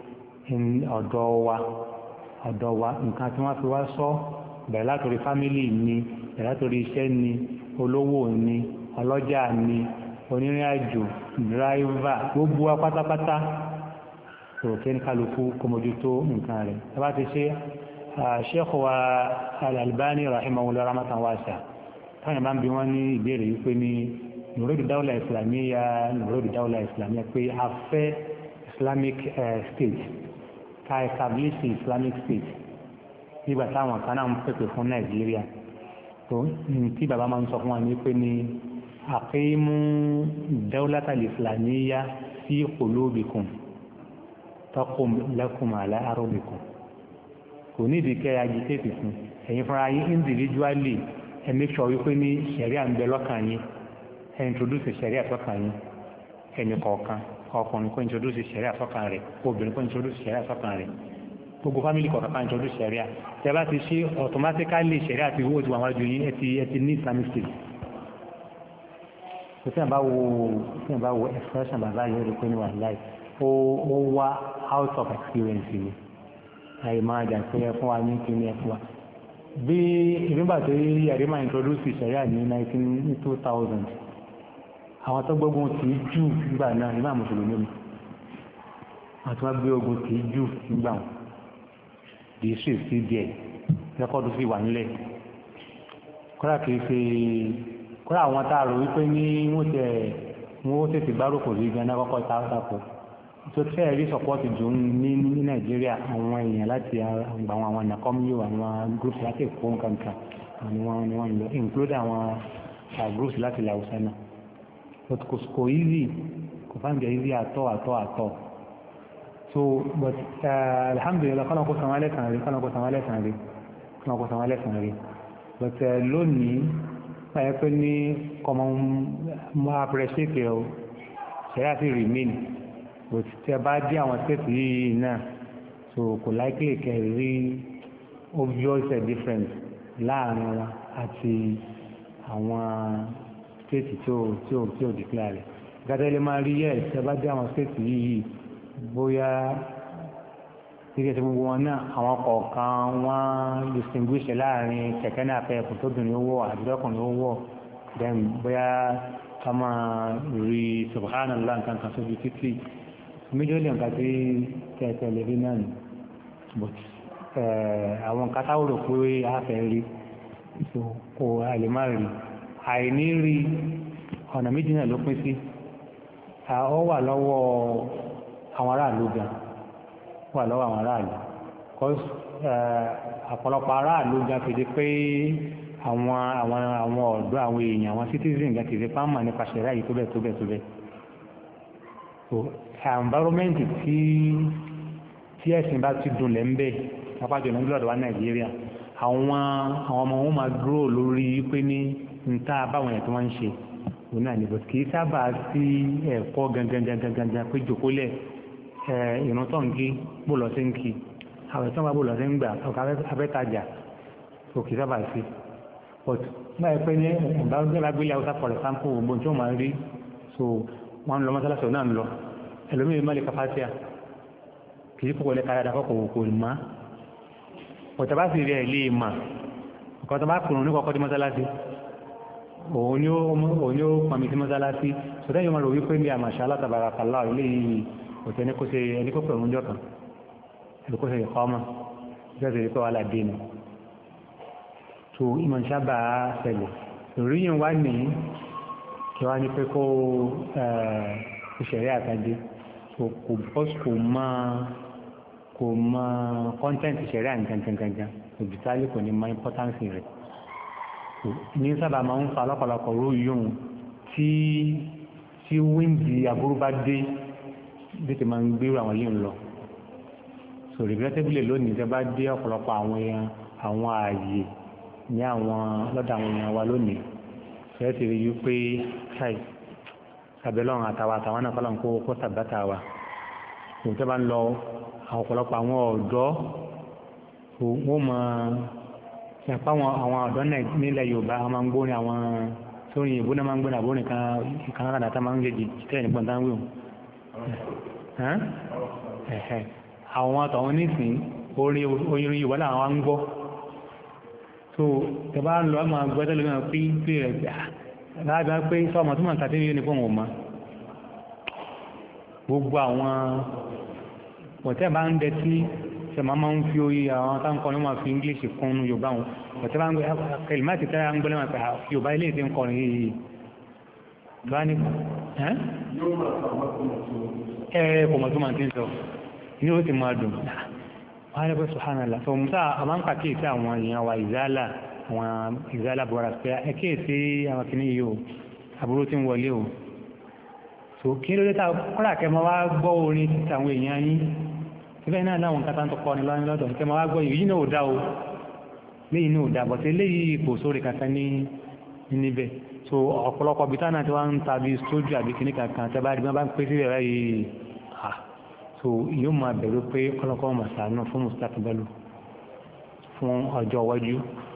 ọ̀dọ́ wa nǹkan tí wọ́n fi wá sọ bẹ̀rẹ̀ látòrí fámílì ni bẹ̀rẹ̀ látòrí iṣẹ́ ni olówó ni ọlọ́jà ni onírìn àjò dráìvà gbogbo wa pátápátá so kí ní kálukú kó mójútó nǹkan rẹ̀ ẹ bá ti ṣe Sheikh wa Al-Albani rahimahullah rahmatan wasi'a táwọn bá ń bi wọ́n ní ìbéèrè wípé ní nùrọ̀dù dáwọ́lá ìsìlámíyà pé a fẹ́ Islamic state ká establish Islamic state nígbà táwọn kan náà ń pèpè fún Nàìjíríà tó tí bàbá máa ń sọ fún wa ní pé ní aqimu dáwọ́látà ìsìlámíyà fi qulubikum taqum lakum ala ardikum kò ní ìdíkẹ́ agitate fún ẹ̀yin fúnra yín individually ẹ make sure wípé ní ṣẹ̀ríà ń bẹ lọ́kàn yín ẹ introduce ṣẹ̀ríà sọ́kàn yín ẹni kọ̀ọ̀kan ọkùnrin kó introduce ṣẹ̀ríà sọ́kàn rẹ̀ obìnrin kó introduce ṣẹ̀ríà sọ́kàn rẹ̀ gbogbo family kọ̀ọ̀kan ká introduce ṣẹ̀ríà tẹ́ bá ti ṣe automatically ṣẹ̀ríà ti wó ti wà wájú yín ẹ ti ní Islamic state kò tí wọ́n bá wo expression bàbá yìí ó rí pé ní wàhálà ó wá out of experience ni àyè máa jà pé ẹ fún wa ní kíní ẹ fún wa bí ìrìnbà tó yí àríma introduce ìṣẹ̀ríà ní 2000 àwọn tó gbógun tí jù nígbà náà nígbà mùsùlùmí ni àti wọ́n gbé ogun tí jù nígbà wọn the history sí díẹ̀ rẹ́kọ́dù sí wà nílẹ̀ kọ́lá kìí ṣe kọ́lá àwọn tá a rò wípé ní wọ́n tètè gbárùkù sí ganan kọ́kọ́ ìtàkùn tó fẹ́ rí sọpọ́tì jù ní Nàìjíríà àwọn èèyàn láti àwọn ànàkọ́míyò àwọn groups láti èkó nǹkankan ni wọ́n lọ include àwọn groups láti Haúsá náà but kò easy kò fáńgẹ̀ easy àtọ́ so but alhamdulillah kọ́nà kó sanwó alẹ́sàn rí but lónìí báyẹ̀ pé ní kọmọ mọ́ appreciate ẹ̀ ṣẹ́yà sí remain but tí a bá dé àwọn state yìí náà so kò likely kẹrí obvious difference láàrin wọn àti àwọn state tí ó declare rẹ̀ gádẹ́lẹ́ máa rí yẹ́ tí a bá dé àwọn state yìí bóyá gẹ́gẹ́ tí gbogbo wọn náà àwọn kọ̀ọ̀kan wọ́n distinguish láàrin kẹ̀kẹ́ náà fẹ́ ẹ̀kùn tóbìnrin owó àdúrọ́kùnrin owó then bóyá ká máa rí subhanallah nǹkan kan sóbi títí méjìlélì nǹkan tí tẹ̀tẹ̀lẹ̀ rí náà nì but àwọn nǹkan táwọn rò pé a fẹ́ rí so kò àlè má rí àìní rí ọ̀nà méjì náà ló pín sí ó wà lọ́wọ́ àwọn aráàlú gan wà lọ́wọ́ àwọn aráàlú cause àpọ̀lọpọ̀ aráàlú gan fèdè pé àwọn ọ̀dọ́ àwọn èèyàn àwọn citizen gan fèdè pàmò nípa ṣẹ̀ríà yìí tó bẹ́ẹ̀ so environment tí ẹ̀sìn bá ti dùnlẹ̀ ń bẹ̀ pápájọ nílọ́dọ̀ wa Nàìjíríà àwọn ọmọ wọn máa grow lórí pé ní níta báwọn ẹ̀ tí wọ́n ń ṣe òun náà nìbò kì í sábà sí ẹ̀kọ́ gangan pé jòkólẹ̀ ìrún tó ń kí bó lọ sí ń kí àwọn ìtàn bá bó lọ sí ń gbà ọ̀ká afẹ́tajà tó kì í sábà sí but báyìí pé ní ìbáragbélé Haúsá for example gbogbo tí wọ́n máa rí so wọ́n ń lọ mọ́sálásí náà ń lọ ẹlòmíì má lè kápásíà kì í púpọ̀ lẹ́ka dáadáa kọ́kọ́ kò má ọ̀tà bá sì rí ẹ̀ lè mà ọ̀kan tó bá kùnrùn ní kọ́kọ́ dé mọ́sálásí òun ni ó pàmì sí mọ́sálásí sọ̀tẹ́ yóò máa rò wípé ní àmàṣà alátàbàràkàlá ilé yìí òtẹ́ ẹni kó pẹ̀lú ọjọ́ kan ẹni kó ṣe ìkọ́mọ̀ ìjọ́sẹ̀ ìpẹ́ wà ládé ni tó ìmọ̀ sábà ṣẹlẹ̀ ìròyìn wá ní kí wá ní pé kó ìṣẹ̀rí àtàdé so kò mọ content ṣẹ̀ríà gangan òbítálì kò ní mọ importance rẹ̀ ní sábà máa ń fa lọ́pọ̀lọpọ̀ ró yóò tí wíńdì aburú bá dé bí ti máa ń gbérù àwọn yìí ń lọ so regrettably lónìí tẹ́ bá dé ọ̀pọ̀lọpọ̀ àwọn ààyè ní àwọn lọ́dọ̀ àwọn èèyàn wa lónìí fẹ́ẹ́ ti rí i pé ṣáì abẹ́lọ́run àtàwọn náà kọ́lọ́n kó sàbátà wa òun tẹ́ bá ń lọ àwọn ọ̀pọ̀lọpọ̀ àwọn ọ̀dọ́ wọ́n mọ ṣàpá àwọn ọ̀dọ́ náà nílẹ̀ Yorùbá a máa ń gbórin àwọn sórin ìbò náà máa ń gbórin àbórin kan rádà tá máa ń gèjì tẹ́ẹ̀ nígbọ̀n tá ń wíwọ̀n àwọn àtàwọn nísìn orin Yorùbá làwọn ń gbọ́ so tẹ́ bá ń lọ máa gbọ́ tẹ́lẹ̀ náà pé rẹ̀ láàbí pé sọ́ọ̀mọ̀ tó máa ń tàbí ní fún òun ma gbogbo àwọn ọ̀tẹ́ bá ń dẹ tí ṣẹ̀mọ́ máa ń fi orí àwọn táǹkọ́ ní wọ́n fi English kún ní Yorùbá wọn ọ̀tẹ́ bá ń gbé kẹlìmáàtì tẹ́lá ń gbọ́lẹ́ máa pẹ̀ Yorùbá ilé ìsìn kọrin yìí bá ní kò mọ̀ tó máa ti ń sọ ní ó ti máa dùn wọ́n á lẹ́gbẹ́ subhanallah so musa àmà ń pàkíyèsí àwọn èèyàn wa ìzálà bọ́ra pé ẹkíyèsí àwọn kìíní yìí o àbúrò tí ń wọlé o so kí ló dé ta kọ́lá kẹ́ máa wá gbọ́ orin títà àwọn èèyàn yín síbẹ̀ náà láwọn kátà tó kọ́ ni lọ́dọ̀ kẹ́ máa wá gbọ́ yìí náà ò dá o léyìn náà ò dá bọ̀tẹ́ léyìí kò sórí kankan ní níbẹ̀ so ọ̀pọ̀lọpọ̀ bí táwọn àti wá ń tàbí sójú àbí kìíní kankan tẹ́ bá rí bá ń pè sí rẹ̀ yìí so yóò máa bẹ̀rù pé kọ́lọ́kọ́ màsánù fún mustaqbalu fún ọjọ́ iwájú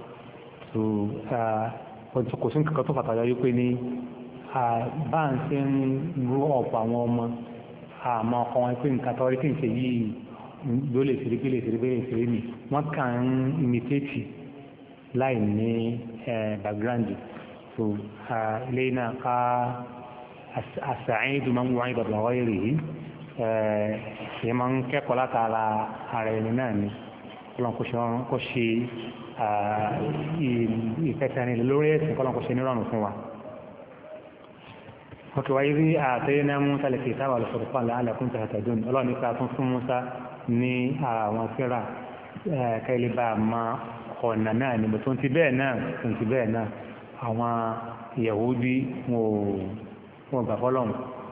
so kò sí nǹkan tó pàtàkì yóò pé ní bá ń ṣe ń rú ọ̀pọ̀ àwọn ọmọ àmọ́ ọkọ̀ wọn pé nǹkan tọ́rí kí n ṣe yìí ló lè ṣe rí lè ṣe rí mi wọ́n kàn ń imitate láì ní background so lẹ́yìn náà ká àṣàyìn tó máa ń wáyé bàbá wáyé rèé ṣe máa ń kẹ́kọ̀ọ́ látara ara ẹni náà ni kọ́lọ́n kó ṣe ìfẹsẹ̀rin lórí ẹ̀sìn kọ́lọ́n kó ṣe nírọ̀rùn fún wa. ok wáyé rí àtẹ́yẹ́ náà Musa lè fi sábà lọ sọ̀rọ̀ fún la'allakum tahtadun ọlọ́run nípa tún fún Musa ní àwọn síra kẹ́lẹ́ bá a ma ọ̀nà náà níbo tó ń ti bẹ́ẹ̀ náà àwọn Yahudi wọn gbà fọ́lọ́run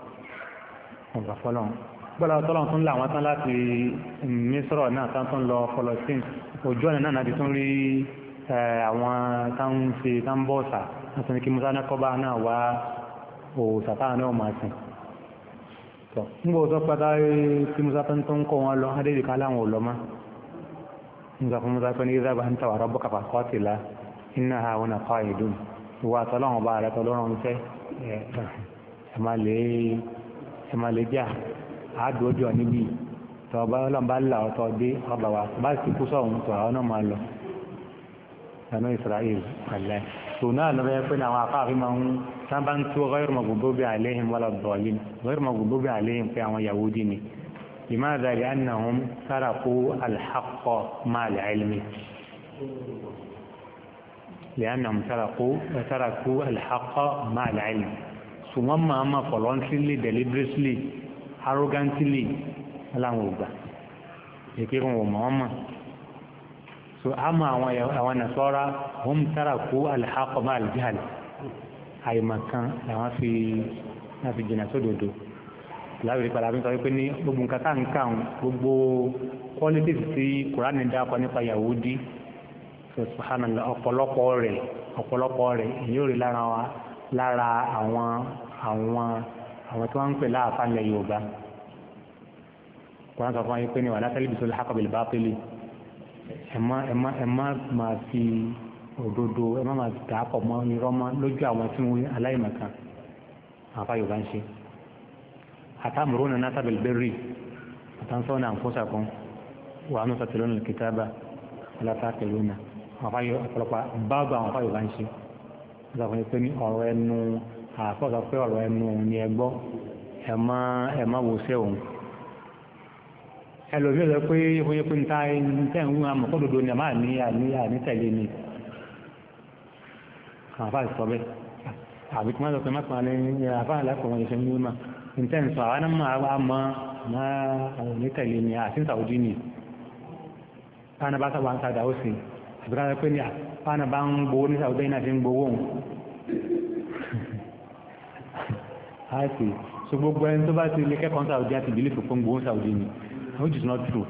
gbọ́dọ̀ tọ́lọ̀ tún là wọ́n tán láti mísírọ̀ náà tán tún lọ Palestine ojú ọ̀nà náà ti tún rí àwọn tán bọ́ọ̀sà láti ní kí Musa náà kọ́bá náà wá òòsà táwọn náà máa sìn tọ́ nígbà tó pátá tí Musa tán tó ń kọ́ wọn lọ adédìká láwọn ò lọ mọ́ nígbà fún Musa pé ní ìzábà ń tàwà rabbuka faqatila inna hahuna qa'idun ìwà àtọ́lọ́wọ̀n bá rẹ̀ tọ́lọ́run fẹ́ ẹ máa lè jà àádọ́jọ́ níbi tọba ọlọ́mbà ńlá ọ̀tọ̀ dé ọba wa bá sì kú sọ̀hún tọ̀ àwọn náà máa lọ ẹ̀nà Israel alẹ́ tó náà lọ́wọ́ pé àwọn afáàfin máa ń sábà ń tó ghayru maghdubi alayhim wala ddallin ghayru maghdubi alayhim pé àwọn Yahudi ni limadha li'annahum taraku al-haqqa ma'al ilmi li'annahum taraku al-haqqa ma'al ilmi ṣùgbọ́n máa ma voluntarily deliberately arrogantly aláwọn ògbà ìpé wọn ò mọ̀ so a mọ̀ àwọn Nasara hum taraku al-haqqa ma'a al-jahl àìmọ̀kan làwọn fi jìnà sódòdó láwìrí padà bí n sọ wípé ní gbogbo nǹkan tá ń kàn gbogbo qualities tí Kùránì dákọ nípa Yahudi so subhanallah ọ̀pọ̀lọpọ̀ rẹ̀ èyí ò rí lára àwọn tí wọ́n ń pè láàfáà ilẹ̀ Yorùbá kọ́nà sọ fún ayé pé ní wà látàlí bí sólù hákàbìlì bá pélé ẹ má máa fi òdodo ẹ má máa dàápọ̀ mọ́ irọ́ mọ́ lójú àwọn tí wọ́n aláìmọ̀kan àfáà Yorùbá ń ṣe àtàmùrún náà tábìlì bẹ́rì àtàǹsọ́nà àǹfọ́sàkún wà ánú sàtìlónà kìtàbà alátàkìlónà ọ̀pọ̀lọpọ̀ báàbà àwọn àfáà Yorùbá ń ṣe sọ fún pé ní ọ̀rọ̀ ẹnu àfọ́sọ pé ọ̀rọ̀ ẹnu ni ẹ gbọ́ ẹ má wo sẹ́ òun ẹlòmí ọ̀sẹ̀ pé ìfòye pé níta tẹ́ ń wú àmọ́ kódòdó ni àmà ní tẹ̀lé ni àfà ìsọ bẹ́ẹ̀ àbí kí wọ́n sọ pé má pa ní àfà alákọ̀ọ́ wọn ìṣẹ́ ní mímọ́ níta ń sọ àwọn náà máa mọ àwọn onítẹ̀lé ni àti Saudi ni fáwọn bá sábà ń sadà ó sì àbúrò rẹ pé ní fáwọn bá ń gbowó ní Saudi náà fi ń gbowó òun á sì so gbogbo ẹni tó bá ti lè kẹ́kọ̀ọ́ Saudi àti ìbílẹ̀ fún gbowó Saudi ni which is not true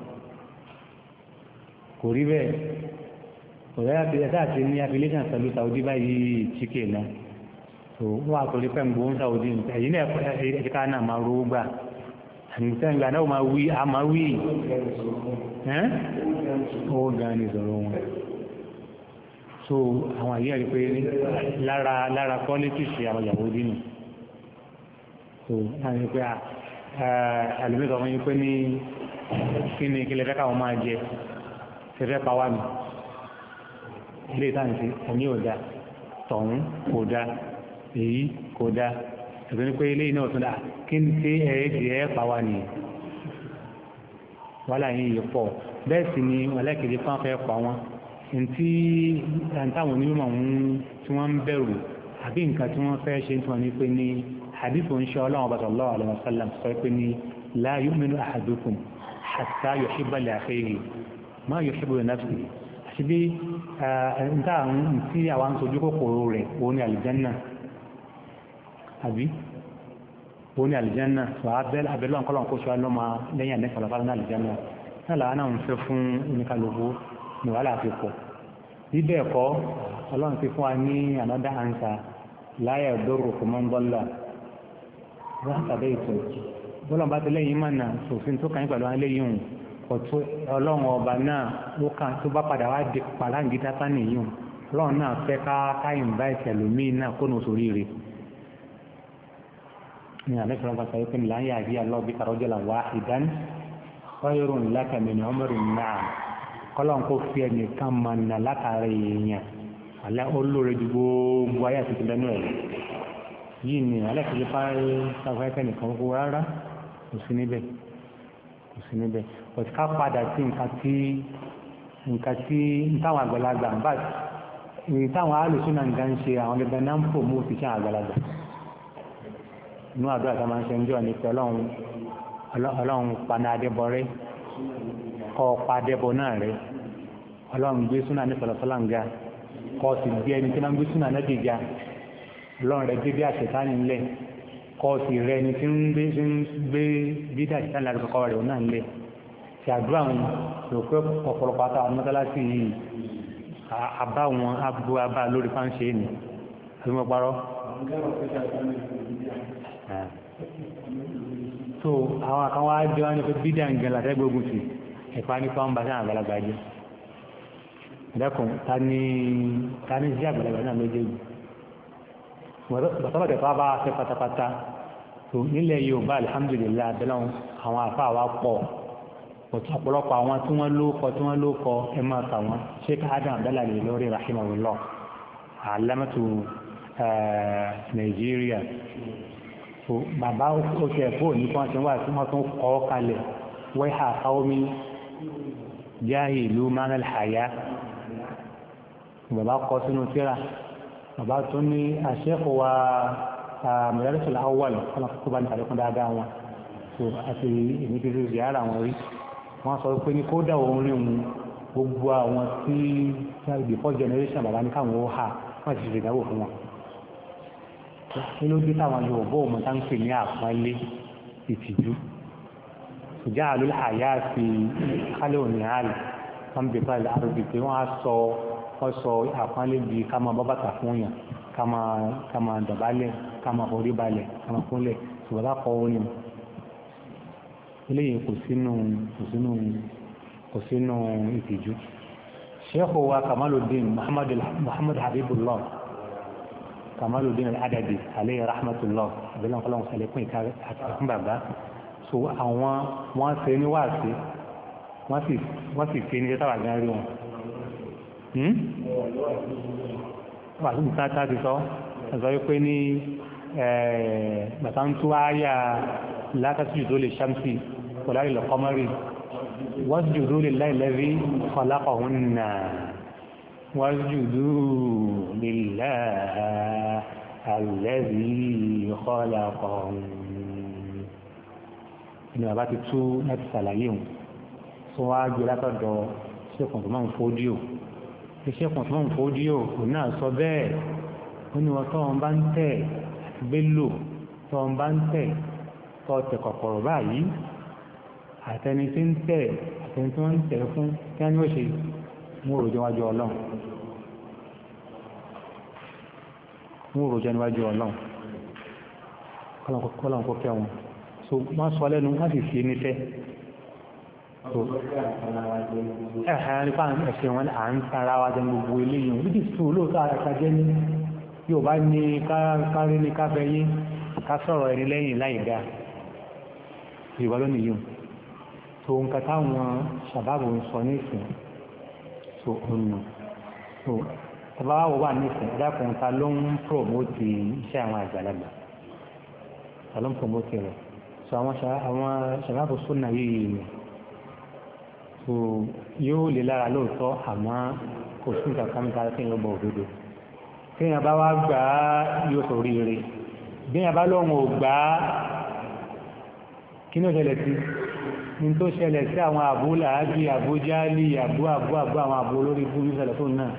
kò rí bẹ́ẹ̀ ọ̀rẹ́ àti ẹ̀sẹ̀ àti ní affiliation pẹ̀lú Saudi báyìí chike náà so wọ́n àtòrí pẹ́ gbowó Saudi ẹ̀yìn náà ẹ̀ka náà máa rówó gbà àmìsẹ́ngbà náà máa wí àmà wí ó gan ní ìṣòro wọn so àwọn àyíyà rí pé lára politics àwọn ìyàwó dínú so láti rí pé àlùmíkà wọn yí pé ní kí ni kí lè fẹ́ káwọn máa jẹ fẹ́fẹ́ pàwà ní ilé ìtàǹsí ẹ̀mí ò dá tọ̀hún kò dá èyí kò dá ẹ̀sùn ní pé ilé iná ọ̀tún dáa kí ní tí ẹ̀ẹ́dì ẹ̀ pàwà ní wàhálà yìí yìí pọ̀ bẹ́ẹ̀ sì ni ọlẹ́kẹ̀dẹ̀ fún afẹ́ pa wọn tí àtàwọn onímọ̀ tí wọ́n ń bẹ̀rù àbí nǹkan tí wọ́n fẹ́ ṣe tí wọ́n ní pé ní hadithu ń ṣe ọlọ́run ọba sallallahu alaihi wasallam sọ pé ní la yu'minu ahadukum hatta yuhibba li akhihi ma yuhibbu li nafsihi àti bí tí àwọn ń sojú kòkòrò rẹ̀ òun ni àlìjánná àbí òun ni àlìjánná wà abẹ́lọ́ ọ̀kọ́lọ̀ kó ṣe wá lọ́mọ lẹ́yìn àdẹ́sọ̀ lọ́fà ní àlìjánná náà làwọn náà ń fẹ́ fún oníkàlùkù ní wàhálà àti pọ̀ bíbẹ̀ ẹ̀kọ́ ọlọ́run ti fún wa ní another answer la yadurrukum man dalla látàbẹ́ ètò bọ́lọ̀ bá ti lẹ́yìn mọ̀nà sòfin tó kàn pẹ̀lú alẹ́yìn ọ̀tún ọlọ́run ọba náà ó kàn tó bá padà wá di pàláǹgídá sánìyàn ọlọ́run náà fẹ́ ká invite ẹlòmíì náà kó nù sórí rẹ̀ ní àlẹ́sọ̀rọ̀ bá sọ pé láyé àbí alọ́bí kàrọ́jọ́lá wahidan khayrun laka min umrin na'am kọ́lọ́n kó fi ẹnìkan mọ̀nà látàrí èèyàn alẹ́ olóore ju gbogbo ayé àti ìpínlẹ̀ náà yìí ni alẹ́kùnrin sáfẹ́fẹ́ nìkan kó rárá kò sí níbẹ̀ but ká padà sí nǹkan tí táwọn àgbàlagbà ń bá táwọn alùsùn náà ń gan ṣe àwọn gẹ́gẹ́ náà ń pò mú òṣìṣẹ́ àgbàlagbà inú àdúrà tó máa ń ṣe ń jọ ní pé ọlọ́run paná adébọrẹ́ kọ́ pa adébọ náà rẹ̀ ọlọ́run gbé súnà ní sọ̀lọ̀sọ́lá ń ga kọ́ sì gbé ẹni tí wọ́n gbé súnà náà dì ga ọlọ́run rẹ̀ gbé bí àṣetánì ńlẹ̀ kọ́ sì rẹ̀ ẹni tí ń gbé bí àṣetánì láti kọ́kọ́ rẹ̀ náà ńlẹ̀ tí àdúrà wọn rò pé ọ̀pọ̀lọpọ̀ àtàwọn mọ́tálásì yìí àbá wọn abá lórí fáńṣe ni àbí mo parọ́ so àwọn kan wá jọ ní pé bídà ń gẹ̀lá tẹ́gbógun sí ẹ̀fà ní fáwọn bàtà àgbàlagbà jẹ́ ìdákùn ta ní sí àgbàlagbà náà méjèèjì bàtàbàtẹ̀ tó bá fẹ́ pátápátá so nílẹ̀ Yorùbá alhamdulillah abẹ́láwọn àwọn àfáà wá pọ̀ ọ̀pọ̀lọpọ̀ àwọn tí wọ́n lóókọ ẹ máa kà wọ́n Sheikh Adam Abdallah Al-Ilory rahimahullah alamatu Nàìjíríà so bàbá ó ṣe ẹ̀kọ́ ní kí wọ́n ti wà tí wọ́n tún kọ́ kalẹ̀ waiha qawmi jahilu manal haya bàbá kọ́ sínú tíra bàbá tó ní àṣẹ́kù wa Madarisul Awwal kọ́nà tó bá ní àlékún dáadáa wọn so àti èmi ti rí yàrá wọn rí wọ́n sọ pé ní kódà òun rí òun gbogbo àwọn tí the first generation bàbá ní káwọn ó hà wọ́n ti ṣe ìdáwò fún wọn nínú bí táwọn Yorùbá òmò tá ń pè ní àpọ́nlé ìtìjú ìjà àlùlá àyà àti kálẹ̀ òní àlè wọ́n bèèrè báyìí àròbì pé wọ́n sọ àpọ́nlé di ká máa bọ́ bàtà fún yàn ká máa dọ̀bálẹ̀ ká máa forí balẹ̀ ká máa kúnlẹ̀ ṣùgbọ́n bá kọ́ ó ní eléyìí kò sínú ìtìjú. Sheikh wa Kamaluddin Muhammad Habibullah Kamaluddin Al-Adabi alayhi rahmatullah abẹ́lẹ́ ọ̀pọ̀lọpọ̀ sàlékún ìkàkùn bàbá so àwọn wọ́n ṣe ní wáàsí wọ́n sì fi ní tẹ́tàwà gan rí wọn wàásù tààtà ti sọ ẹ̀sọ́ wípé ní bàtà ń tó áyà látàtújù lè ṣámsì pọ̀lárí lọ́kọ́mọ́rì wasjudu lillahi alladhi khalaqahunna واسجدوا لله الذي خلقهم ni bàbá ti tú láti ṣàlàyé òun tó wá gbé látọ̀dọ̀ ṣẹ́kùn tó máa ń fódíò ṣẹ́kùn tó máa ń fódíò òun náà sọ bẹ́ẹ̀ ó ní wọn tọ́wọ́n bá ń tẹ̀ gbélò tọ́wọ́n bá ń tẹ̀ tọ́ tẹ̀ kọ̀kọ̀rọ̀ báyìí àtẹni tí ń tẹ̀ àtẹni tí wọ́n ń tẹ̀ fún kí wọ́n ní ó ṣe mú òròjọ́ wájú ọlọ́run mú òròjọ́ níwájú ọlọ́run kọ́lọ̀n kó kẹ́ wọn so wọ́n sọ lẹ́nu wọ́n sì fi nífẹ́ ẹ̀hẹ́ nípa ẹ̀ṣẹ̀ wọn à ń tara wa jẹ gbogbo eléyìí wíjì sùn lóòótọ́ àtàjẹ́ ní yóò bá ní kárí ní káfẹ́yé ká sọ̀rọ̀ ẹni lẹ́yìn láì dá ìwà lónìí yìí so nǹkan táwọn ṣàbábò ń sọ ní ìsìn so ọ̀nà so tàbá wà ní ìsìn ẹ̀dàkùn ta ló ń promote iṣẹ́ àwọn àgbàlagbà ta ló ń promote rẹ̀ so àwọn ṣàbábò sọ́nà yìí ni so yóò lè lára lóòótọ́ àmọ́ kò sí nǹkan kan nípa kí èèyàn gbọ́ òdodo kí èèyàn bá wá gbà á yóò sọ oríire bí èèyàn bá lóun ò gbà á kí ní ó ṣẹlẹ̀ sí ní tó ṣẹlẹ̀ sí àwọn àbú làábí àbú jáálì àbú àwọn àbú olórí bú ìṣẹ̀lẹ̀ tó náà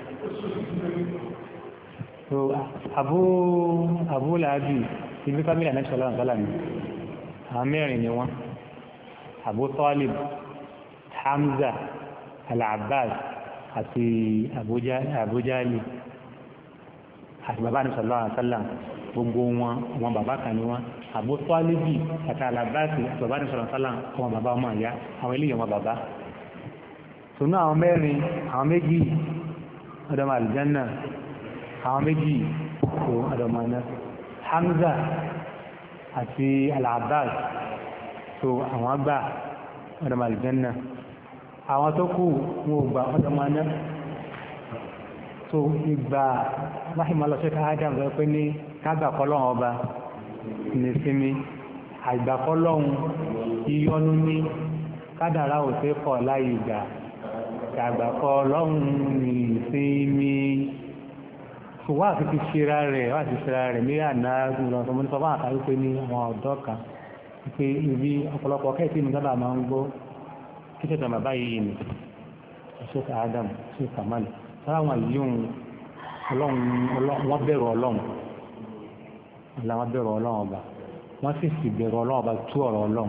so àbú làábí ibi fámílì ànáṣọ́lá ọ̀sálà ni àwọn mẹ́rin ni wọ́n àbú tọ́lìb Hamza al-Abbas àti Abu Jali àti bàbá ní sallallahu alaihi wasallam gbogbo wọn bàbá kan ní wọn Abu Talibi àti al-Abbas àti bàbá ní sallallahu alaihi wasallam wọn bàbá ọmọ ìyá àwọn eléyìí wọn bàbá tòun àwọn mẹ́rin àwọn méjì ọdọmọ aljanna àwọn méjì tó ọdọmọ náà Hamza àti al-Abbas tó àwọn gbà ọdọmọ aljanna àwọn tó kù wọn ò gbà ọdọmọ náà tó ìgbà láhìmọ́lọ́sẹ́ká Adam rẹ̀ pé ní kágbàkọ́lọ́hun ọba ní sinmi àgbàkọ́lọ́hun yíyọ́nú ní kádàrá ò sí kọ̀ láì ìgbà àgbàkọ́lọ́hun ní ìsinmi wá àti ti ṣera rẹ̀ ní àná ìrọ̀sọ̀mọ́nísọ bá àkàrí pé ní àwọn ọ̀dọ́ kan pé ibi ọ̀pọ̀lọpọ̀ kẹ́ẹ̀tì mi sábà máa ń gbọ́ kí ṣètò bàbá yìí ni ṣètò Adam ṣètò Kamal sáwọn yíyún wọ́n bẹ̀rù ọlọ́run wọ́n bẹ̀rù ọlọ́run ọba wọ́n sì sì bẹ̀rù ọlọ́run ọba tú ọ̀rọ̀ ọlọ́run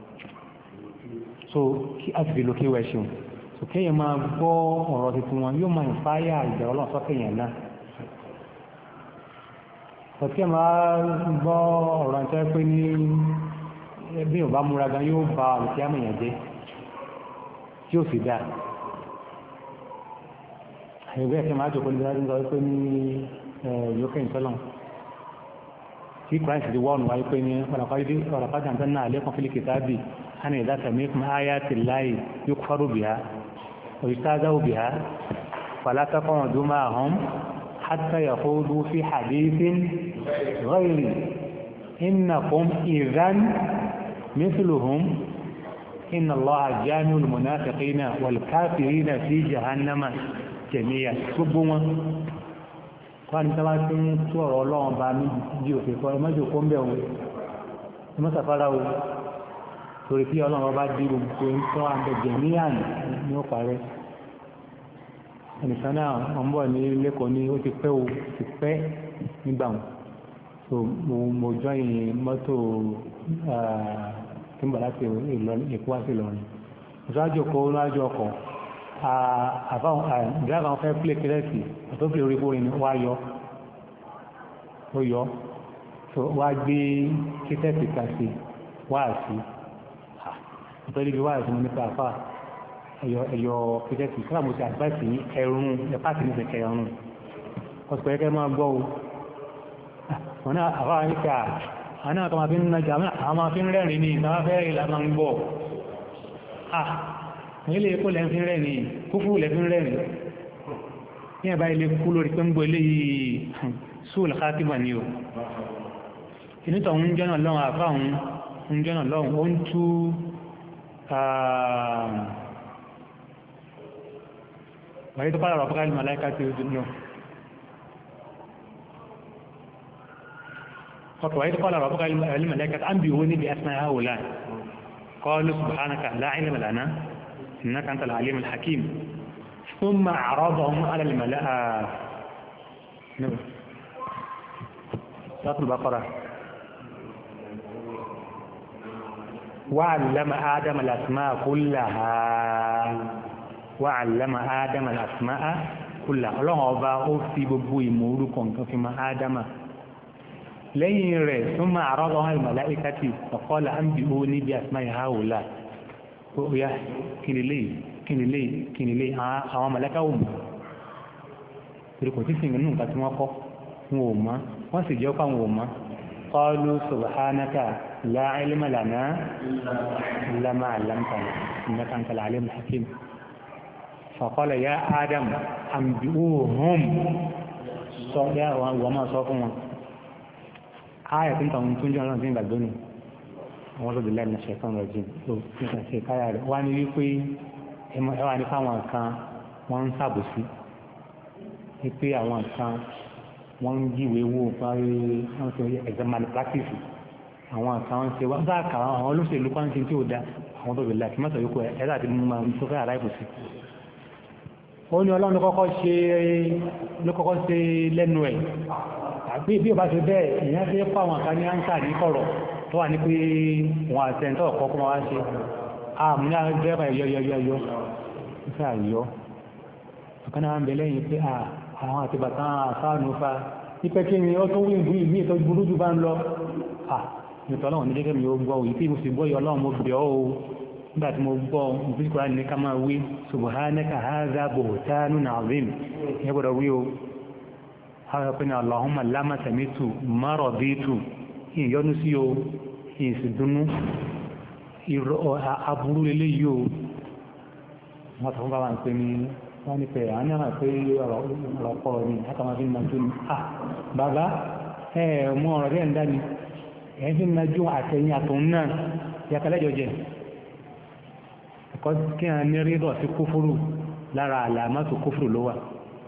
so kí a sì fi lo kéwàá ṣeun so kéèyàn máa gbọ́ ọ̀rọ̀ tuntun wọn yóò máa ń fáyà ìbẹ̀rù ọlọ́run sọ́kèèyàn náà so kí a máa gbọ́ ọ̀rọ̀ àti pé ní bí ò bá múra gan yóò ba àlùkí àmìyàn jẹ́ tí ó sì dáa ẹgbẹ́ ẹ̀kẹ́ máa jòkó nígbà tí ó sọ ní yókè ìtọ́lọ̀n tí christ di wọ́n wáyé pé ní ọ̀rọ̀pájà ń tánà alẹ́kùn fílì kìtàbì hannah ìdáta mẹ́kùn ayati láì yóò kọrù bí ha òyìtázáwò bí ha fàlátákọ̀rọ̀ ọdún máa hàn hátà yà kóòdú fi hadithin ghairi innakum idhan mithluhum inna allaha jami'ul munafiqina wal kafirina fi jahannama jẹ̀míyà gbogbo wọn wọ́n ni tọ́wá tí ń tú ọ̀rọ̀ ọlọ́run bá ní jí òfin kọ́ ẹmọ́jò kó ń bẹ̀ wọ́n ẹmọ́sàfárá o torí kí ọlọ́run bá dí gbogbo ń tọ́ àbẹ̀ jẹ̀míyà ní ó parẹ́ ẹnìkan náà wọ́n bọ̀ ní lẹ́kọ̀ọ́ ní ó ti pẹ́ o ti pẹ́ nígbà wọn so mo jọ ìyìn mọ́tò tí ń bọ̀ láti Èkó wá sí Ìlọrin ìṣáájú ọkọ̀ ìdára wọn fẹ́ plé kẹrẹ́sì àtọ́fẹ́ orí kórin wá yọ ó yọ wá gbé kẹsẹ̀tì kàṣì wá sí àtọ́lẹ́bí wá sí nípa àfà ẹ̀yọ kẹsẹ̀tì kí wọ́n mú sí àgbàtì ẹ̀rùn ẹ̀pàtì ní ìfẹ̀kẹ̀ ẹ̀rùn ọ̀sọ̀ ẹ̀kẹ́ máa gbọ́ wọn náà àfà nípa àwọn náà kọmọ fi ń najà àwọn máa fi ń rẹ́rìn ní ìtawà fẹ́ ìlànà ń bọ̀ ilé ikú lẹ́fín rẹ̀ ní kúfù lẹ́fín rẹ̀ ní ẹ̀bá ilé kú lórí pé ń gbọ́ ilé yìí sóòl kátìbà ní o inútọ̀ ń jẹ́nà lọ́wọ́ àfá ń jẹ́nà lọ́wọ́ ó ń tú wáyé tó pàdà rọ̀pọ̀ kálìmọ̀ láìká tí ó dùn náà ọkọ̀ wáyé tó pàdà rọ̀pọ̀ kálìmọ̀ láìká tí á ń bí owó níbi ẹ̀sìn àwòlá qalu subhanaka la ilma lana innaka antal alimul hakim thumma a'radahum 'ala al-mala'a suratul baqarah وعلم آدم الأسماء كلها وعلم آدم الأسماء كلها ọlọ́run ọba ó fi gbogbo ìmọ̀ orúkọ nǹkan fi mọ̀ ádámà lẹ́yìn rẹ̀ tó máa àrọ́lọ́ àwọn ìmọ̀láìkàtì ọ̀kọ́lá àmì ó níbi àsìmáì háòlá ó yá kìnìlẹ̀ àwọn mọ̀láìkà ò mọ̀ torí kò sí sìnkú nǹkan tí wọ́n kọ́ wọn ò mọ̀ wọ́n sì jẹ́ pàwọn ò mọ̀ qalu subhanaka la ilma lana illa ma 'allamtana innaka antal alimul hakim faqala ya adam anbi'uhum sọ yá wọ́n máa sọ fún wọn ayà tí ń tàwọn tó ń jẹ́ ọlọ́run tí ń gbàgbé nù àwọn olóògbé lẹ́nu ṣẹ̀fọ́n rẹ̀ jìn tó nípa ṣe káyà rẹ̀ wá ní wípé ẹwà ní fáwọn kan wọ́n ń ṣàbòsí wípé àwọn kan wọ́n ń jíwèé wò parí wọ́n ti exam malpractice àwọn kan ń ṣe wọ́n bá kà àwọn olóṣèlú kan ṣe tí ó da àwọn olóògbé lẹ́nu mọ́tò yókù ẹ̀ láti mú ma tó fẹ́ àráìbò sí ó ní ọlọ́run ló kọ́kọ́ ṣe lẹ́nu ẹ̀ àbí bí o bá ṣe bẹ́ẹ̀ èèyàn fi kọ́ àwọn kan ní áńsà ní kọ̀rọ̀ tó wà ní pé wọn àti ẹ̀ntọ́ ọ̀kọ́ kọ́ wá ṣe àmúlá dẹ́rẹ́bà yọ ìfẹ́ àyọ́ ọ̀kan náà ń bẹ lẹ́yìn pé àwọn àti bàtà àfáànù fa ipẹ́ kí ni ó tó wí ìbú ìmí ìtọ́jú burú jù bá ń lọ nítorí ọlọ́run ní gẹ́gẹ́ mi ó gbọ́ òyí tí mo sì gbọ́ yọ ọlọ́run mo bẹ̀ ọ́ o nígbà tí mo gbọ́ ìfíkúrá ní ká máa wí subhanaka hadha buhtanun azim ẹ gbọ́dọ̀ wí o àwọn ọ̀pẹ́ ni Allahumma lama samitu maraditu ìyọnú sí o ìsìdúnú aburú lélé yìí o wọ́n tàbí bá wà ń pè ní wọ́n ní pé àwọn náà pé ọ̀rọ̀ pọ̀ ní àtàwọn májú ní bàbá mú ọ̀rọ̀ rẹ̀ ń dá ní ẹ̀fí májú àtẹ̀yìn àtòun náà yàkàlẹ́jọ jẹ ẹ̀kọ́ kí a ní rí rọ̀ sí kúfúrú lára àlàmátò kúfúrú ló wà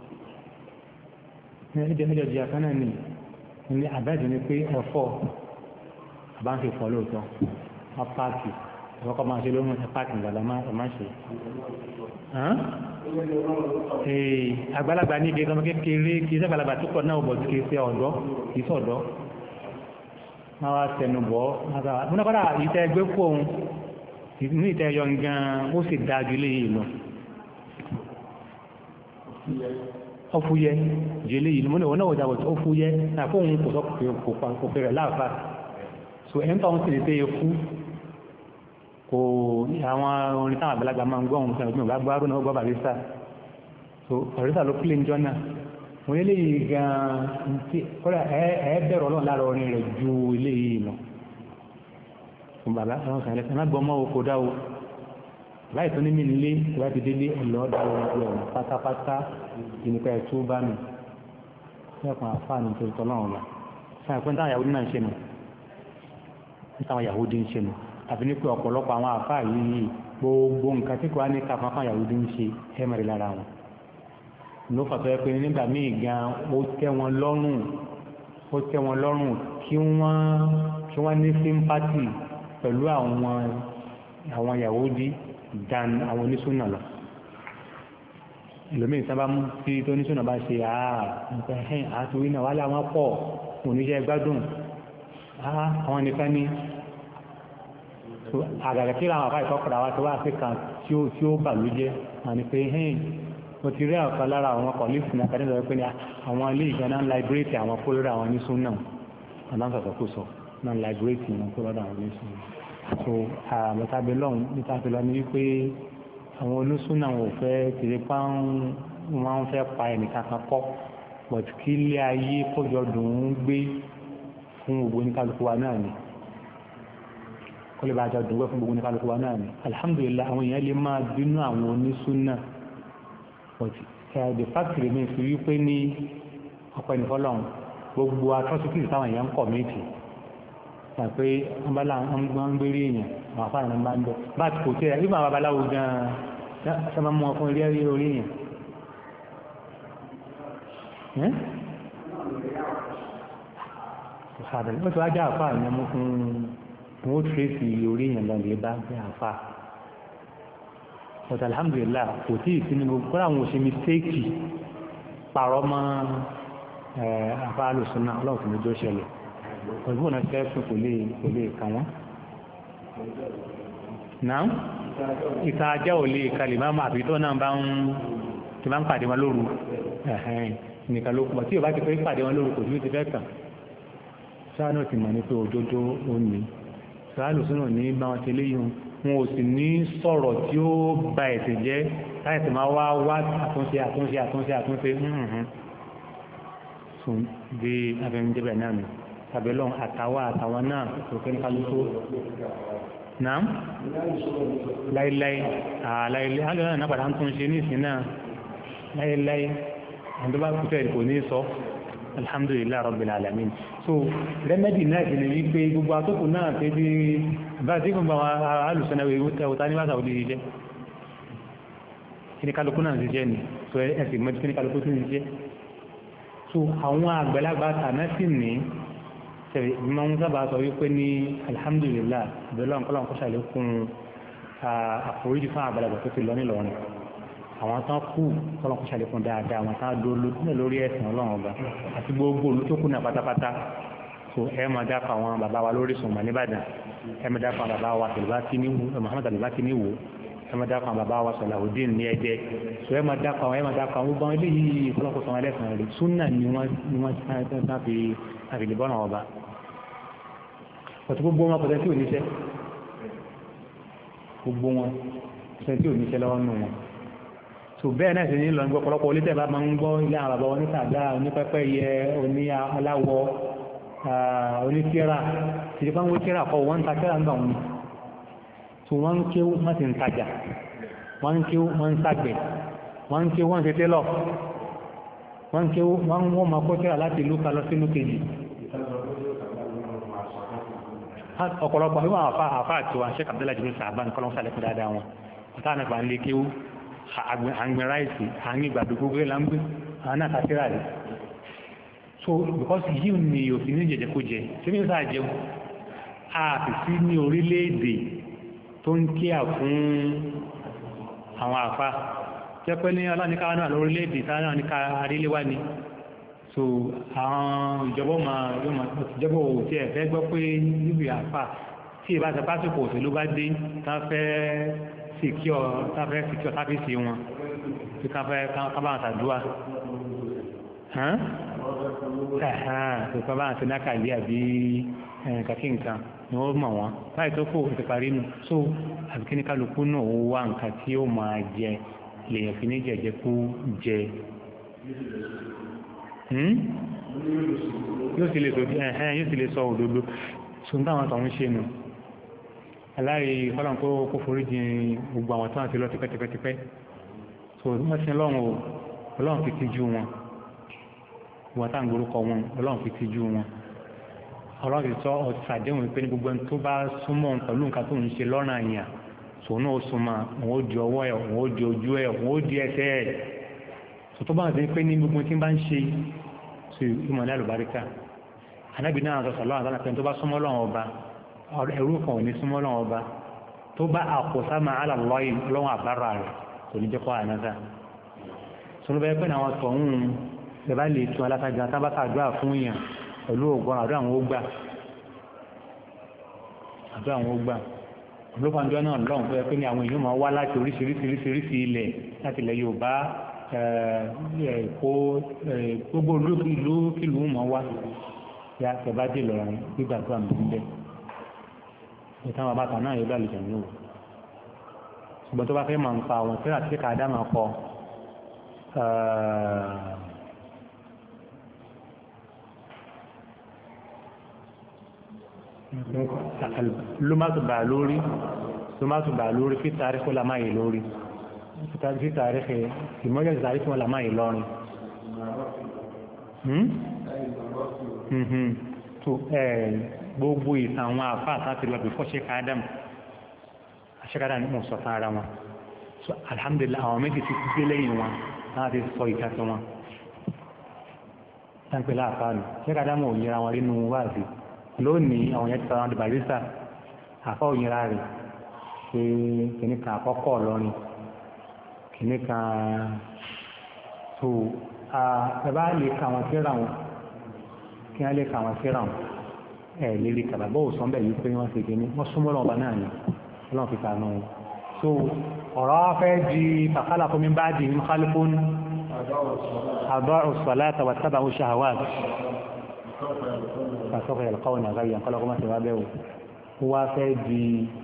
ẹjọ́ jẹ́ àkánà ní àbájẹ́ ní pé ẹ̀fọ́ àbáǹkì fọ́ lóòtọ́ apáàkì ìwọ́kọ́ máa ṣe lóhun apáàkì ìgbàlá máa ṣe àgbàlagbà ní ibi ẹgbẹ́ kékeré kí sẹ́gbàlagbà tó pọ̀ náà bọ̀ kí ṣe ọ̀dọ́ kì í sọ̀dọ́ máa wá tẹnubọ̀ múnákọ́dà ìtẹ́ ẹgbẹ́ kó ohun ní ìtẹ́ ẹyọ gan ó sì dájú lé yìí lọ ọfúyẹ́ jẹ́lé yìí mọ́ náà wọ́n jábọ̀ tó ọfúyẹ́ náà fóun kò sọ kò fẹ́rẹ̀ láàfà so ẹ̀ ń tọ́ sí lè tẹ́ ẹkú kò àwọn orin táwọn àgbàlagbà máa ń gbọ́ ohun sẹ́yìn ògbà gbárùn náà gbọ́ barista so barista ló pílẹ̀ níjọ́ náà wọ́n ilé yìí gan-an tí kọ́lá ẹ̀ bẹ̀rẹ̀ ọlọ́run lára orin rẹ̀ ju ilé yìí lọ fún bàbá àwọn kan lẹ́sẹ̀ má gbọ́ mọ́ oko dá o láì tó ní mí nílé ìwà ti délé ẹ̀lọ́dà ọ̀rọ̀ pátápátá ìnípa ẹ̀tú bá mi lẹ́kùn àfáàní tó tọ́lọ́run lọ fún ẹ̀pẹ́ táwọn Yahudi náà ń ṣe nù táwọn Yahudi ń ṣe nù àfi ní pé ọ̀pọ̀lọpọ̀ àwọn àfáà yìí gbogbo nǹkan tí kò wá ní káfá fún Yahudi ń ṣe ẹ̀mẹ̀rì lára wọn ló fàtọ́ ẹ pé nígbà míì gan ó tẹ́ wọn lọ́rùn kí wọ́n ní sympathy pẹ̀lú àwọn Yahudi dan àwọn onísúnà lọ ìlòmí ìsábà mú tí tó onísúnà bá ṣe àtúwí náà wálé àwọn pọ̀ oníṣẹ́ gbádùn àwọn nìkan ní àgàgà tí àwọn àfáà ìtọ́kọ̀dà wá tó wá sí kan tí ó bà ló jẹ́ àni pé mo ti rí ọ̀kan lára àwọn kọ̀lífù ní akadé lọ pé ní àwọn ilé ìjọba ń láìbírètì àwọn kólórí àwọn onísúnà aláǹsọ̀sọ̀kúsọ náà láìbírètì àwọn kólórí àwọn onísúnà so àmọ́tàbí lọ́hùn nítàbí lọ ní wípé àwọn olóṣùnà wọn ò fẹ́ tèrè pa wọ́n fẹ́ pa ẹnìkan kan kọ́ but kí ilé ayé kójọ dùn ún gbé fún gbogbo oníkálukú wa náà ni kó lè bá jọ dùn gbé fún gbogbo oníkálukú wa náà ni alhamdulillah àwọn èèyàn lè máa bínú àwọn oníṣùnà but the fact remains wípé ní ọ̀pọ̀ ẹnìfọ́lọ́hùn gbogbo atrocities táwọn èèyàn ń kọ̀ méjì pé wọ́n bá láwọn ń gbérí èèyàn àwọn afárá náà máa ń bẹ̀ bá ti kò tẹ́ ẹ̀ nígbà babaláwo gan-an ṣe máa mú ọkùnrin rí orí èèyàn ó ti wá já àfáà yẹn mú fún wọ́n tírèsì orí èèyàn lọ lè bá ní àfa but alhamdulillah kò tí ì sí nínú kó àwọn òṣè mistake pààrọ̀ mọ́ àfa alùsùnà ọlọ́run tó lójó ṣẹlẹ̀ pẹ̀lú ọ̀nà tẹ́sùn kò lè kà wọ́n. náà ìta ajá ò lè kalẹ̀ máa àbí tó náà bá ń pàdé wọn lóru nìkan ló kùmọ̀ tí ò bá ti fẹ́ pàdé wọn lóru kò sí ti fẹ́ kàn sáà náà ti mọ̀ ní pé òdodo ó ní sáàlù sínú ní bá wọn tẹ́lé yìí wọn ò sì ní sọ̀rọ̀ tí ó ba ẹ̀sìn jẹ́ láìsí máa wá àtúnṣe fún bí abẹ́mìjẹ́bẹ̀ náà nù tàbílọ́n àtàwọn náà tó kẹ́ ní kálukú náà láíláí alẹ́ náà padà ń tún ṣe ní ìsìn náà láíláí àdúgbà kúfẹ́ kò ní sọ alhamdulillah rabbil alamin so remedy náà ti lè wípé gbogbo àtòkù náà tẹ́ bí bá tí gbogbo àwọn alùsọ́nà ìwòta ní wáṣà olè jẹ́ kí ní kálukú náà ti jẹ́ ni so ẹ̀sìn mọ́ kí ní kálukú tí ń jẹ́ so àwọn àgbàlagbà tàná sì ní ṣẹ̀rẹ̀ ìmọ̀ ń sábà sọ wípé ní alhamdulillah ìbẹ̀lọ́ nǹkan kó ṣàlékún àforíjì fún àgbàlagbà tó ti lọ nílọrin àwọn tán kú kọ́lọ́n kó ṣàlékún dáadáa àwọn tán dolo lórí ẹ̀sìn ọlọ́run ọba àti gbogbo olú tó kù náà pátápátá so ẹ máa dákọ̀ àwọn bàbá wa lórí sùnmọ̀ nìbàdàn ẹ máa dákọ̀ àwọn bàbá wa Muhammad Al-Baqi ní Ìwó ẹ máa dákọ̀ àwọn bàbá wa Salahuddin ní Ẹdẹ so ẹ máa dákọ̀ àwọn gbogbo eléyìí kọ́lọ́n kó sọmọ ẹlẹ́sìn rẹ̀ súnà ni wọ́n tán fi lè bọ́nà ọba ọ̀tí gbogbo wọn kò tẹ́ tí ò níṣẹ́ gbogbo wọn kò tẹ́ tí ò níṣẹ́ lọ́wọ́ nù wọn so bẹ́ẹ̀ náà sì ní lọ gbọ́ ọ̀pọ̀lọpọ̀ olítẹ̀ bá máa ń gbọ́ ilé àwọn bàbá wọn ní sàdá onípẹ́pẹ́yẹ oní aláwọ̀ onítíra ti fáwọn owó tíra kọ wọ́n ń ta tíra ń bà wọn so wọ́n ń kéwú wọ́n sì ń tajà wọ́n ń kéwú wọ́n ń ṣàgbẹ̀ wọ́n ń kéwú wọ́n ń ṣe télọ̀ wọ́n ń kéwú wọ́n máa kó tíra láti ìlú kan lọ sí ìlú kejì ọ̀pọ̀lọpọ̀ níwọ̀n àfá àti wọn Sheikh Abdullahi Jibril Sa'ban kọ́lọ́n sálẹ̀kùn dáadáa wọn ọ̀tá nípa ń lè kéwú àgbìn ráìsì àgbìn ìgbàdó gbogbo láńgbé àwọn náà kàtírà rẹ̀ so because yíò ni òfin ní jẹjẹ kó jẹ tí ní sáà jẹun a fi sí ní orílẹ̀-èdè tó ń kíà fún àwọn àfá jẹ́ pé ní aláníká náà lórílẹ̀-èdè sáà ní ká aríléwá ni so àwọn ìjọba òtí ẹ̀fẹ́ gbọ́ pé níbi àfà tí ìbá ṣe pásìkò òṣèlú bá dé táfẹ́ síkíọ̀ sáfíìsì wọn tí kábàá ṣàdúrà kábàá ṣe nákàlí àbí kàkí nǹkan ni wọ́n mọ̀ wọ́n láì tó kò ti parí nù so àbíkí ní kálukú náà ó wá nǹkan tí ó máa jẹ lèèyàn fi ní jẹ̀jẹ̀ kú jẹ yóò sì lè sọ òdodo so n táwọn tọ̀hún ṣe nù aláàrí fọ́lọ̀n kó forí jìn gbogbo àwọn tó wà sí lọ tipẹ́tipẹ́tipẹ́ so wọ́n sí ọlọ́run fi tijú wọn wọ́n tá ń gborúkọ wọn ọlọ́run fi tijú wọn ọlọ́run ti sọ ọ̀sàdéhùn pé ní gbogbo ẹni tó bá súnmọ́ pẹ̀lú nǹkan tó ń ṣe lọ́nà àyàn so náà ó súnmọ́ òun ó di ọwọ́ ẹ̀ òun ó di ojú ẹ̀ òun ó di ẹsẹ̀ ẹ̀ so tó bá ń sẹ́ pé ní gbogbo tí bá ń ṣe so ìmọ̀lẹ́ àlùbáríkà anábì náà sọ sọ̀lọ́ àwọn àtàkùn tó bá súnmọ́ lọ́wọ́ ọba ẹrú kan ò ní súnmọ́ lọ́wọ́ ọba tó bá àkósámà alàlọ́yìn lọ́wọ́ àbára rẹ̀ kò ní jẹ́ kó ànáta so ló bẹ́ẹ̀ pé àwọn tọ̀hún bẹ̀bá lè tún alátajà tábàtà àdúrà fún èèyàn pẹ̀lú ògbọ́n àdúrà àwọn ó gbà olóòpàá náà lọ́wọ́ pé pé ní àwọn èèyàn máa wá láti oríṣiríṣi ilẹ̀ láti ilẹ̀ Yorùbá Èkó gbogbo ìlú kìlú mọ́ wá ya tẹ̀bá dé lọ́rin gbígbàdúrà mi ń bẹ́ ìtàn àbáta náà yóò dálẹ̀ jẹ̀mí òwò ṣùgbọ́n tó bá fẹ́ máa ń pa àwọn tíra tí kàádá máa kọ lómátùbà lórí fi tàríkù lamáyé lórí fi tàríkù ìmọ́jẹ̀ ìtàríkù lamáyé lọ́rin tó gbogbo ìtàn àwọn àfáà láti lọ bí fọ́ ṣẹ́kádà ní mọ̀sọ̀tán ara wọn so alhamdulillah àwọn méjì ti gbé lẹ́yìn wọn láti sọ ìtàtọ̀ wọn tánpẹ́ láàfáà nù ṣẹ́kádà mọ̀ òyìnra wọn nínú wáàzí lónìí àwọn yẹn ti sọ àwọn barista àfọ́ òyìnbá rẹ̀ pé kìnnì kan àkọ́kọ́ lọ́rin kìnnì kan tó ẹ bá lè ka wọn síra wọn kí wọ́n lè ka wọn síra wọn ẹ̀ lè rí kàbàbọ̀ òsán bẹ̀ yìí pé wọ́n ṣe kìíní wọ́n súnmọ́ lọ́wọ́ bá náà ni ọlọ́run fi kàánú wọn so ọ̀rọ̀ afẹ́ di fàkálà fún mi bá di ní kálífún àbọ̀ òṣùwàlá tàwátàbà ó ṣàwà fàṣọ́kọ̀ ẹ̀lọ́kọ́ ní àgbáyé àkọlọ́kọ́ máa ṣe wá bẹ́ẹ̀ ó wá fẹ́ di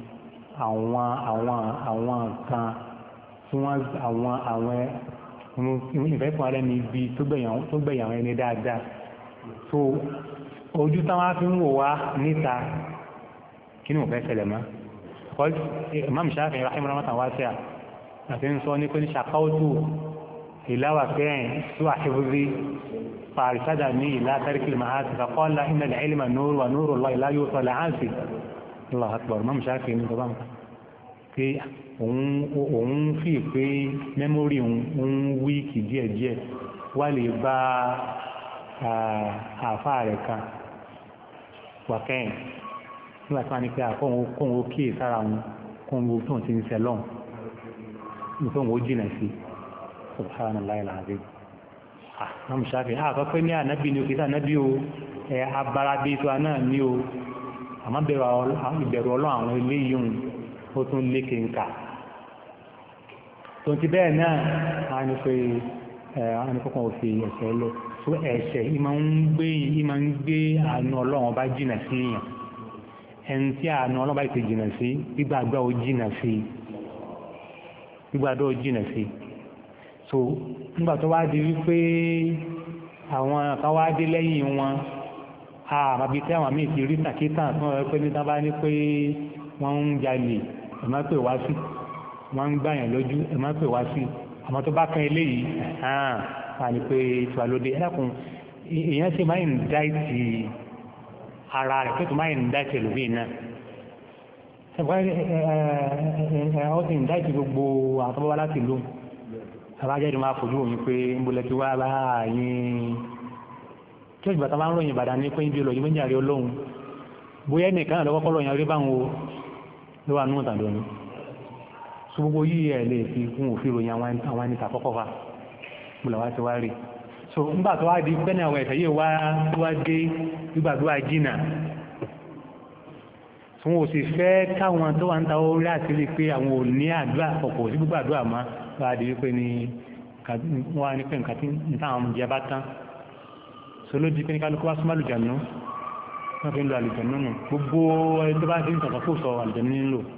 àwọn kan tí wọ́n àwọn ìfẹ́ fún alẹ́ ní ibi tó gbẹ̀yàn àwọn ẹni dáadáa so ojú táwọn fi ń wò wá níta kí ni mo fẹ́ ṣẹlẹ̀ mọ́ Imam Shafi'i rahimahullah wasi'a àti ń sọ ní pé ní ṣàkáwótù ìláwà kẹrin tó àṣíwúrí fàrísádà ní ìlà tarikil ma'asi faqala innal ilma nur wa nurullahi la yu'ta li'asi Allahu akbar Imam Shafi'i ní gbọ́n pé òun fi pé mẹ́mórì òun wíìkì díẹ̀díẹ̀ wà lè bá àfáà rẹ̀ kan wà kẹ́yìn nígbà tí wọ́n ní pé kóhun ó kíyè sára wọn kóhun ó tóun ti ń sẹlọ́n ní tóun ó jìnà sí subhanallahi alazim àwọn Ṣáfi'í àkọ́ pé ní ànábì ní òkè sí ànábì o abáradé tó náà ní o àmọ́ ìbẹ̀rù ọlọ́run àwọn eléyìí òun ó tún lékè ńkà tó ti bẹ́ẹ̀ náà a ní pé a ní kọ́kàn òfin ẹ̀ṣẹ̀ lọ tó ẹ̀ṣẹ̀ ìmọ̀ ń gbé àánú ọlọ́run bá jìnà sí èèyàn ẹni tí àánú ọlọ́run bá ti jìnà sí gbígbàgbọ́ ó jìnà sí so nígbà tó wá di wípé àwọn kan wá dé lẹ́yìn wọn àbí tí àwọn míì ti rí tàkítà tí wọ́n rẹ̀ pé ní tábá ní pé wọ́n ń jalè ẹ má pè wá sí wọ́n ń gbàyàn lójú ẹ má pè wá sí àmọ́ tó bá kan eléyìí wà ní pé tiwa lóde ẹlẹ́kùn èèyàn ṣe máa ń dáìtì ara rẹ̀ pé tó máa ń dáìtì ẹlòmíì náà ó sì ń dáìtì gbogbo àwọn tó bá wá láti lò àbájáde máa fojú òun pé ń bolẹ̀ tí wá láàyìn tí ó ìgbàta máa ń ròyìn Ìbàdàn ní pé ń bí olóyìn méjì àrí olóhun bóyá nìkan náà lọ́kọ́kọ́ ròyìn orí báwọn ló wà nínú tàbí ọ̀nà so gbogbo yìí ẹ̀ lè fi kún òfin ròyìn àwọn ẹni tàkọ́kọ́ fa gbọ́dọ̀ wá ti wá rí so nígbà tó wá di pẹ́ni àwọn ẹ̀sẹ̀ yìí wá dé gbígbàdúrà jìnà tí wọ́n ò sì fẹ́ káwọn tó wà ń ta orí àti rí pé àwọn ò ní àdúrà ọ̀pọ̀ sí gbígbàdúrà máa wá di wípé ní wọ́n á ní pé nǹkan tí ń táwọn jẹ bá tán so ló di pé ní kálukú wá súnmọ́ àlùjànnú wọ́n fi ń lo àlùjànnú nù gbogbo ẹni tó bá ti ń tọ̀tọ̀ fò sọ àlùjànnú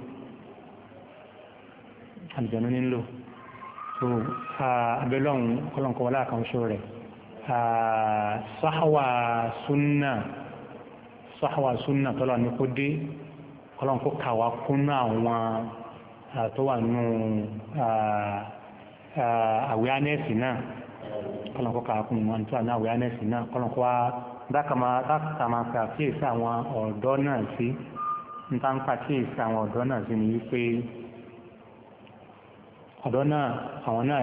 nílò so abẹ́lọ́hun kọlọ̀nkọ́ wọlé àkànṣó rẹ̀ sáhàwà súnnà tọ́lọ̀ ní kó dé kọlọ̀nkọ́ kàwà kún àwọn tó wà nù awareness náà kọlọ̀nkọ́ kàwà kún wọn tó wà ní awareness náà kọlọ̀nkọ́ wá dákàmà pàkíyèsí àwọn ọ̀dọ́ náà sí ní tá ń pàkíyèsí àwọn ọ̀dọ́ náà sí ni wípé ọ̀dọ́ náà àwọn náà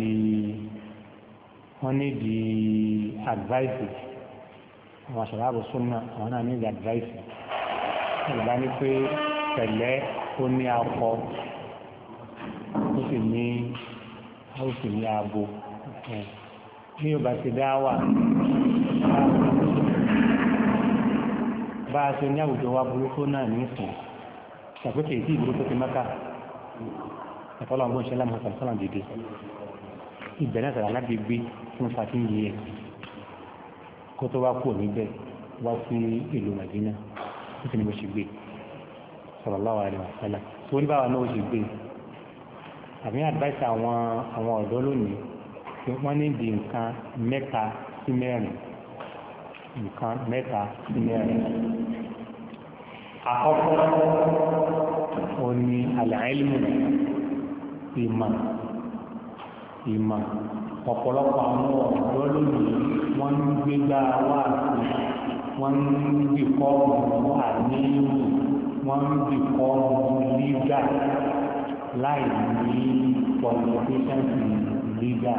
nídi advice àwọn àṣàlábò súnmọ́ àwọn náà nídi advice ìgbà ní pé pẹ̀lẹ́ ó ní akọ ó sì ní abo ní ọba ti dá wà bá a ṣe ní àwùjọ wa burúkú náà ní ìsìn ṣàpèkè ìdí ìdúró tó ti mẹ́ta ẹ̀fọ́lọ́ ọgbọ́n ṣẹlẹ̀ mọ́ sàlọ́sọ́lá dìde ìbẹ̀rẹ̀ sàrà láti gbé fún 14 years kó tó wá kúrò níbẹ̀ wá sí ìlú Madina tó ti ní bó ṣe gbé sallallahu alaihi wasallam tó ní báwa náà ó ṣe gbé àbí advice àwọn ọ̀dọ́ lónìí tí wọ́n ní di nǹkan 3 sí 4 nǹkan 3 sí 4 àkọ́kọ́ ó ní al-ilmu ìmọ̀ ọ̀pọ̀lọpọ̀ àwọn ọ̀dọ́ lónìí wọ́n ń gbégbá wá sí wọ́n ń dìkọ́ ọmọ àníyàn wọ́n ń dìkọ́ ọmọ lígà láì ní qualification lígà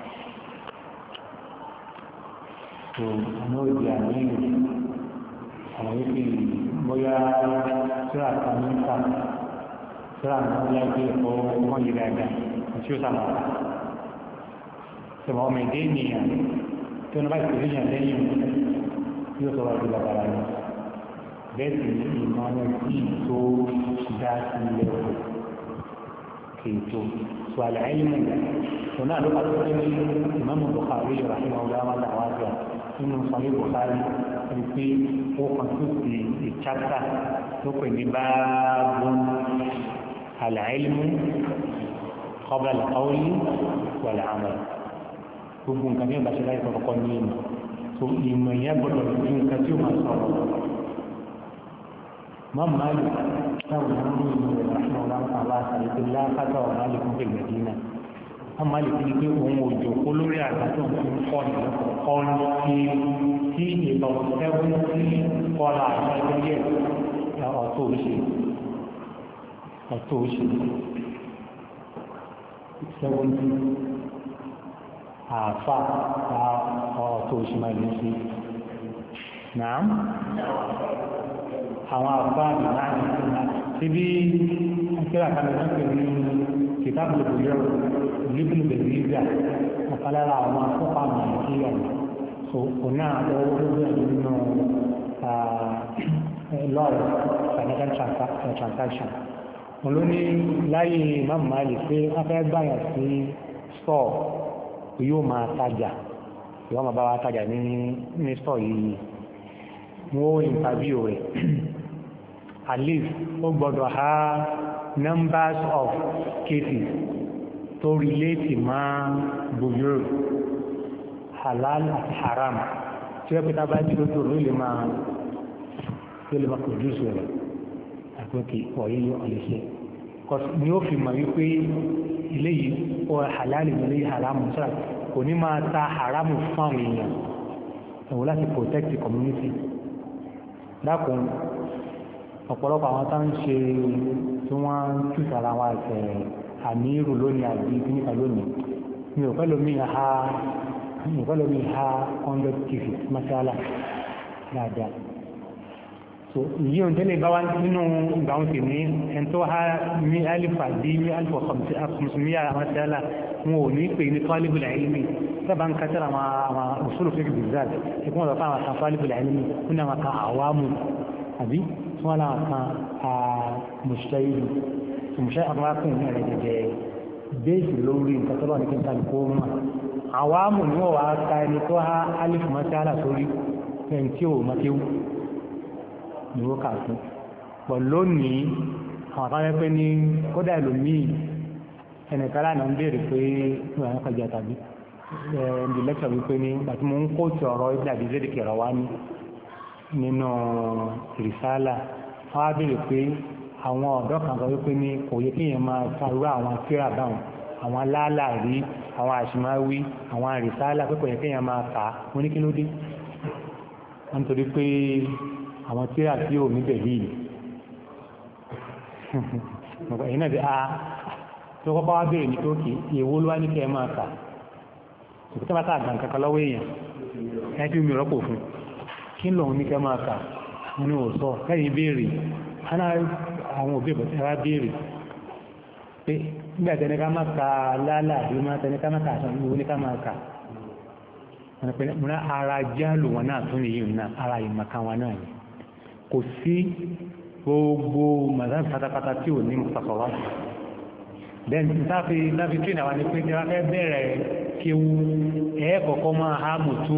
tó ní òdì àníyàn àwọn wípé bóyá síra kan ní ta síra náà láìpẹ́ ẹ̀kọ́ wọ́n yìí dáadáa tí ó sábà wà sọ̀rọ̀ ọmọ ìdí ènìyàn tí wọ́n bá ìpèsè yàn lẹ́yìn yóò sọ̀rọ̀ àti bàbára rẹ̀ bẹ́ẹ̀ sì ní ìmọ̀ wọn sí tó dá sí ilẹ̀ kèétò tó àlàyémù tó náà ló bá tó ní ìmáàmù Bukhari rahimahullah wa ta'ala nínú sọ̀rọ̀ Bukhari wípé ó kan tó sí ìchapta tó pè ní báàbù àlàyémù qabla al-qawli wal-amal gbogbo nǹkan ní ìbáṣẹ́ láì kọ́kọ́ ní ìmọ̀ tó ìmọ̀ ìyẹn gbọ́dọ̀ ní nǹkan tí ó máa sọ̀rọ̀ máa máa lò táwọn ìlú ìlú rẹ̀ láti ọ̀rọ̀ àwọn àṣàlẹ̀ tó lákàtà ọ̀rọ̀ máa lè fún pẹ̀lú ẹ̀dínà máa máa lè fi pé òun òjò kó lórí àgbà tó ń fi kọ́ ìlú tí ìlọ ẹgbẹ́ tí kọ́lá àṣàlẹ̀ yẹ ọ̀tọ̀ òṣè 70 àfà ọ̀tọ̀ òṣì máa lè ṣe náà àwọn àfà ìmáà tí bí akẹ́rà kan náà pè ní kìtàbù ìbòyọ̀ ìlúbìlú bẹ̀rẹ̀ ọ̀kálára àwọn akọ́pà nàìjíríà so kò náà lọ́wọ́ lórí nínú lọ́rọ̀ financial transaction wọn ló ní láyé Imam Malik pé wọ́n fẹ́ gbàyàn sí store yóò máa tajà yóò máa bá wa tajà ní store yìí wọ́n interview rẹ̀ at least ó gbọ́dọ̀ ha numbers of cases tó relate máa buyur halal àti haram tí ó pẹ́ta bá jí lójú ló lè máa produce rẹ̀ àpókè ọ̀yí ọ̀lẹ́ṣẹ́ ni ó fi mọ̀ wípé ilé yìí ó halal ilé haramu sára kò ní máa ta haramu fún àwọn èèyàn ẹ̀wọ̀n láti protect the community dákùn ọ̀pọ̀lọpọ̀ àwọn tá ń ṣe tí wọ́n ń tùsàrà wa ẹ̀sẹ̀ àmì ìrù lónìí àbí nípa lónìí mi ò fẹ́ lómi ha 100 cases masala dáadáa so ìyí òun tẹ́lẹ̀ bá wá nínú ìgbàun sì ní ẹn tó ha ní alifa dí ní alifa kọmsùmíyà masala wọn ò ní pè ní talibul ilmi sábà ń kátàrà àwọn òṣèlú fẹ́ gbìzàd ẹkùn ọ̀dọ̀ fún àwọn kan talibul ilmi fún àwọn kan àwámù àbí fún àwọn kan mùsùlùmí mùsùlùmí àwọn akùnrin ní ẹ̀rẹ̀ jẹjẹ bẹ́ẹ̀sì lórí nǹkan tó bá ní kí n tàbí kó mọ̀ àwámù ní wọ́n wá ká ẹni tó há alifu masala sórí ẹni tí ò makéwú ní ó kàtún pọ̀ lónìí àwọn kan pẹ́ ní kódà ìlòmíì ẹnìkan náà ń béèrè pé wọ́n kọjá tàbí ẹ̀ẹ́dì lẹ́kṣọ̀ wípé ní àti mo ń kó tí ọ̀rọ̀ ibi àbí zédìkì ọ̀rọ̀ wá ní nínú ìrìsálà wọ́n á béèrè pé àwọn ọ̀dọ́ kan sọ wípé ní kò yẹ kéèyàn máa farú àwọn tíra báwọn àwọn aláàlárí àwọn àṣìmáwí àwọn ìrìsálà pé kò yẹ kéèyàn máa kà á mo ní kí ló dé wọ́n nítorí pé àwọn tíra tí ò níbẹ̀ yìí ẹ̀yìn náà bí a tó kọ́kọ́ wá béèrè ní tókè èwo ló wá ní kí ẹ máa kà ìpítẹ́ bá tàà gbà kankan lọ́wọ́ èèyàn ẹ fi mi rọ́pò fún kí lòun ní kí ẹ máa kà ní òsọ kẹ́yìn béèrè àwọn òbí ìbọ̀tí ara béèrè pé nígbà tẹni ká máa ka lálà àbí máa tẹni ká máa kà àṣà ìwò ní ká máa kà wọn ní ara jálù wọn náà tún nìyí náà ara ìmọ̀kan wọn náà ni kò sí gbogbo mazan pátápátá tí ò ní mọ̀sọ̀rọ̀ then láfi tí ìnáwà ní pé tí wọ́n fẹ́ bẹ̀rẹ̀ kéwú ẹ̀ẹ́kọ̀ọ́kọ́ máa ha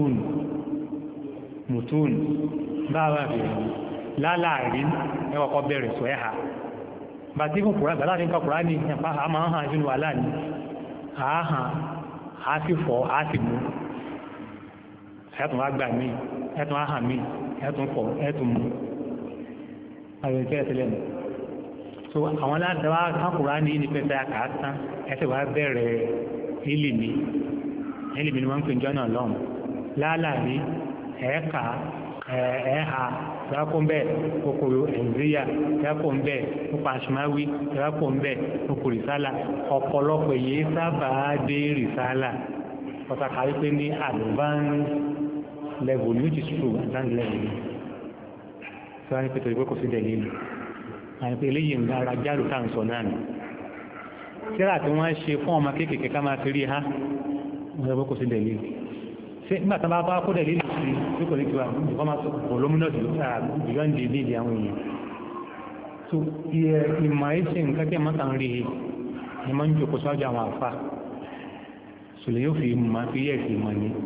mùtún báwa bẹ̀rẹ̀ láláàrí ẹ̀kọ̀ọ́kọ́ bẹ̀rẹ̀ sọ ẹ̀ha bá tí kún kùrá gbàlá ní kọkùrá ní ẹ̀pá a máa hàn sínú wà láàní àáhàn á sì fọ́ á sì mú ẹ̀tùn àgbà mí ẹ̀tùn àhàn mí ẹ̀tùn fọ́ ẹ̀tùn mú ayọ̀kẹ́ ẹ̀tẹ́lẹ̀ mú so àwọn aládàwà kákùrá ní ní pẹ́pẹ́ àkàtán ẹsẹ̀ wá bẹ̀rẹ̀ ìlìmí ni wọ́n ń pè jọ́nà lọ́m láàlárí ẹ̀ẹ́ka ẹ̀ẹ́ha ìrákùnbẹ̀ kòkòrò ẹ̀ǹríyà ìrákùnbẹ̀ púpà ṣùmáwí ìrákùnbẹ̀ kòkòrò ìsálà ọ̀pọ̀lọpọ̀ èyí sábà dé rìsálà pàtàkì wípé ní advanced level which is true advanced level tí wọ́n ní pé torí pé kò sí dẹ̀lílù àti pé eléyìí ń dára jálù tá à ń sọ náà nù tíra tí wọ́n ṣe fún ọmọ kéékèèké ká máa fi rí ha wọ́n sọ pé kò sí dẹ̀lílù ṣé nígbà tí wọ́n bá kó dẹ̀lílù sí tí kò ní tiwa ìfọ́ máa sọ voluminous beyond the need àwọn èèyàn so ìmọ̀ ẹ̀ṣẹ̀ nǹkan kí ẹ máa kàn rí ẹ máa ń jòkó sọ́jú àwọn àfa sùlẹ̀ yóò fi mọ̀ fi yẹ̀ sí mọ̀ ní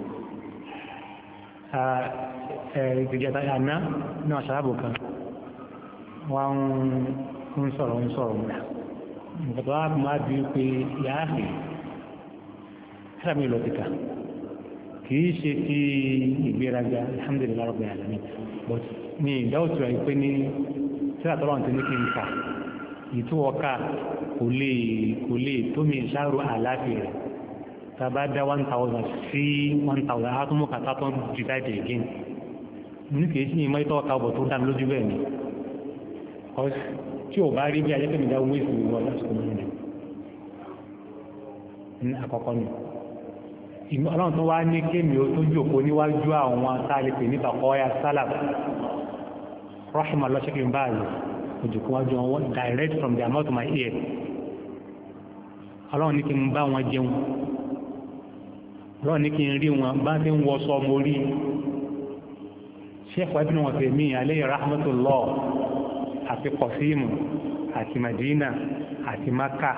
ìgbìjàta àná ní àṣàbò kan wọ́n ń sọ̀rọ̀ nǹkan tó wá máa bí pé yáàfì sáàmì lọ́tìkà kìí ṣe ti ìgbéraga alhamdulillah rabbil alamin but ní ìdáwòtò ẹ̀ pé ní sílá tọ́lọ́run ti ní kí n kà ìtúwọ́ká kò lè tó mi ṣáàrù àláfíà rẹ̀ tàbá dá 1000 sí 1000 átúmọ̀ kàtà tó divide again ní kìí sí ìmọ̀ ìtọ́ ọ̀ka ọ̀bọ̀ tó dá mi lójú bẹ́ẹ̀ ni tí ò bá rí bí ajẹ́kẹ́mi dá owó ìsìn ìwọ̀n lásìkò mọ́ ní àkọ́kọ́ nù ọlọ́run tó wá ní kémi ó tó jòkó níwájú àwọn tálẹ́pẹ̀ nípa kọ́ọ́yà sálà rahim allah ṣe kí n báyìí òjòkó wájú wọn direct from their mouth to my ear ọlọ́run ní kí n bá wọn jẹun ọlọ́run ní kí n rí wọn bá ti ń wọṣọ mo rí sheikh wa ibn Uthaymeen alayhi rahmatullah àti Qasim àti Madina àti Makkah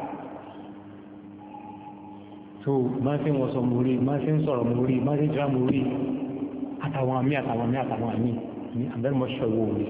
so bá ti ń wọṣọ mo rí bá ti ń sọ̀rọ̀ mo rí bá ti jẹ́ mo rí àtàwọn àmì ní abẹ́rẹ́mọ́ṣọ́ owó orí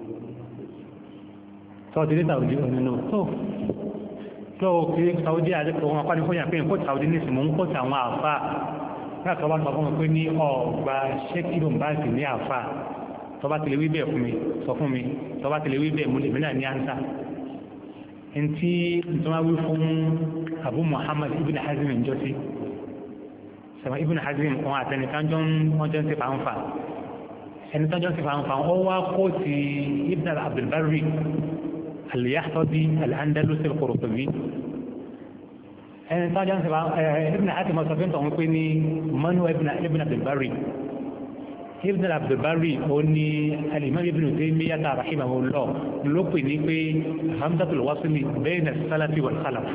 tọ́ọ̀tí ní Saudi ọ̀nà tó kí Saudi àjẹ́kọ̀ọ́ wọn apá ní fún ìyàpín kó Saudi ní ìsìnkú ń kó tàwọn àfá láàkọ́ bá tọ́bọ́n pé ní ọgbà ṣékìlò báńkì ní àfá tọba ti lè wí bẹ́ẹ̀ fún mi sọ fún mi tọba ti lè wí bẹ́ẹ̀ múlẹ̀ mìíràn ní ánsá in tí ìtọ́wà wí fún Abu Muhammad ibn Hazm ìjọsí sẹ́wọ̀n ibn Hazm wọn àtẹnìkanjọ́ wọ́n jẹ́ ń ṣe fàánfà ẹni tọ́jọ́ sí fàánfà ó wá kó ti ibn Abdulbarri al-Yahtabi al-Andalusi al-Qurtubi ẹni tọ́jọ́ sí ibn Hatim ọ̀sọ̀fẹ́ tó ń pè ní manu ibn Abdulbarri ibn Abdulbarri ó ní al-Imam ibn Taymiyyah rahimahullah ló pè ní pé hamzatul wasli bayna as-salafi wal khalaf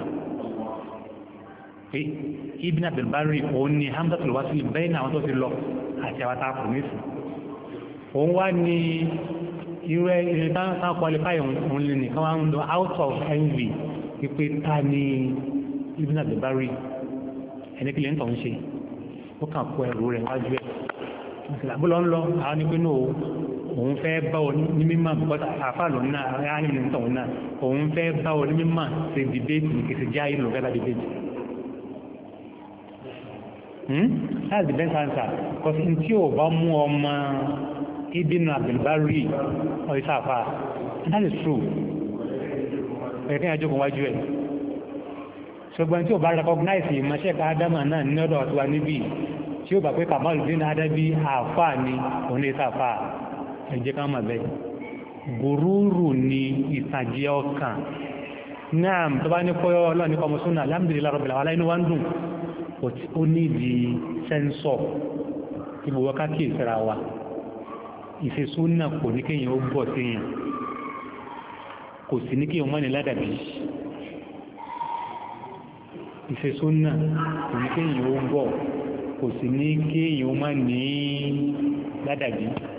ibn Abdulbarri ó ní hamzatul wasli bayna àwọn tó ti lọ àti àwọn tá a kù nísìn òun wá ní irú ẹni tán qualify òun lè nìkan wá ń lọ out of envy pípé ta ní Ibn Abdulbarri ẹni kí lè ń tọ̀ ń ṣe ó kàn kó ẹrù rẹ̀ wájú ẹ̀ bọ́lọ́ ń lọ àwọn ní pé náà òun fẹ́ bá ọ ní mímọ̀ bọ́tà àfàlọ́ náà àárín ní tọ̀hún náà òun fẹ́ bá ọ ní mímọ̀ ṣe dìbéètì ní kìí já ìlú fẹ́ bá dìbéètì that's the best answer because n tí ò bá mú ọmọ Ibn Abdulbarri ọ̀ìsáfà that is true ẹ̀kẹ́ àjọkùn wájú ẹ̀ ṣùgbọ́n tí ó bá recognize ìmọ̀ṣẹ́ka adama náà ní ọ̀dọ̀ ọ̀tọ́wà níbi tí ó bà pé Kamaluddin Adabi àfà ní oníṣàfà ẹ̀jẹ́ ká mọ̀ bẹ́ẹ̀ gùrúrù ní ìtàjẹ ọkàn náà tó bá ní kọ́yọ́ ọlọ́ni kọmọsúnà alhamdulillah rabbil alamin inú wá ń dùn ó ní di sẹ́ńsọ̀ ìbòwọ́ káàkiri ìfẹ́ra wa ìfẹ́súnà kò ní kéèyàn ó bọ̀ síyàn kò sí ní kéèyàn mọ́ ní ládàbí ìfẹ́súnà kò ní kéèyàn ó bọ̀ kò sí ní kéèyàn mọ́ ní ládàbí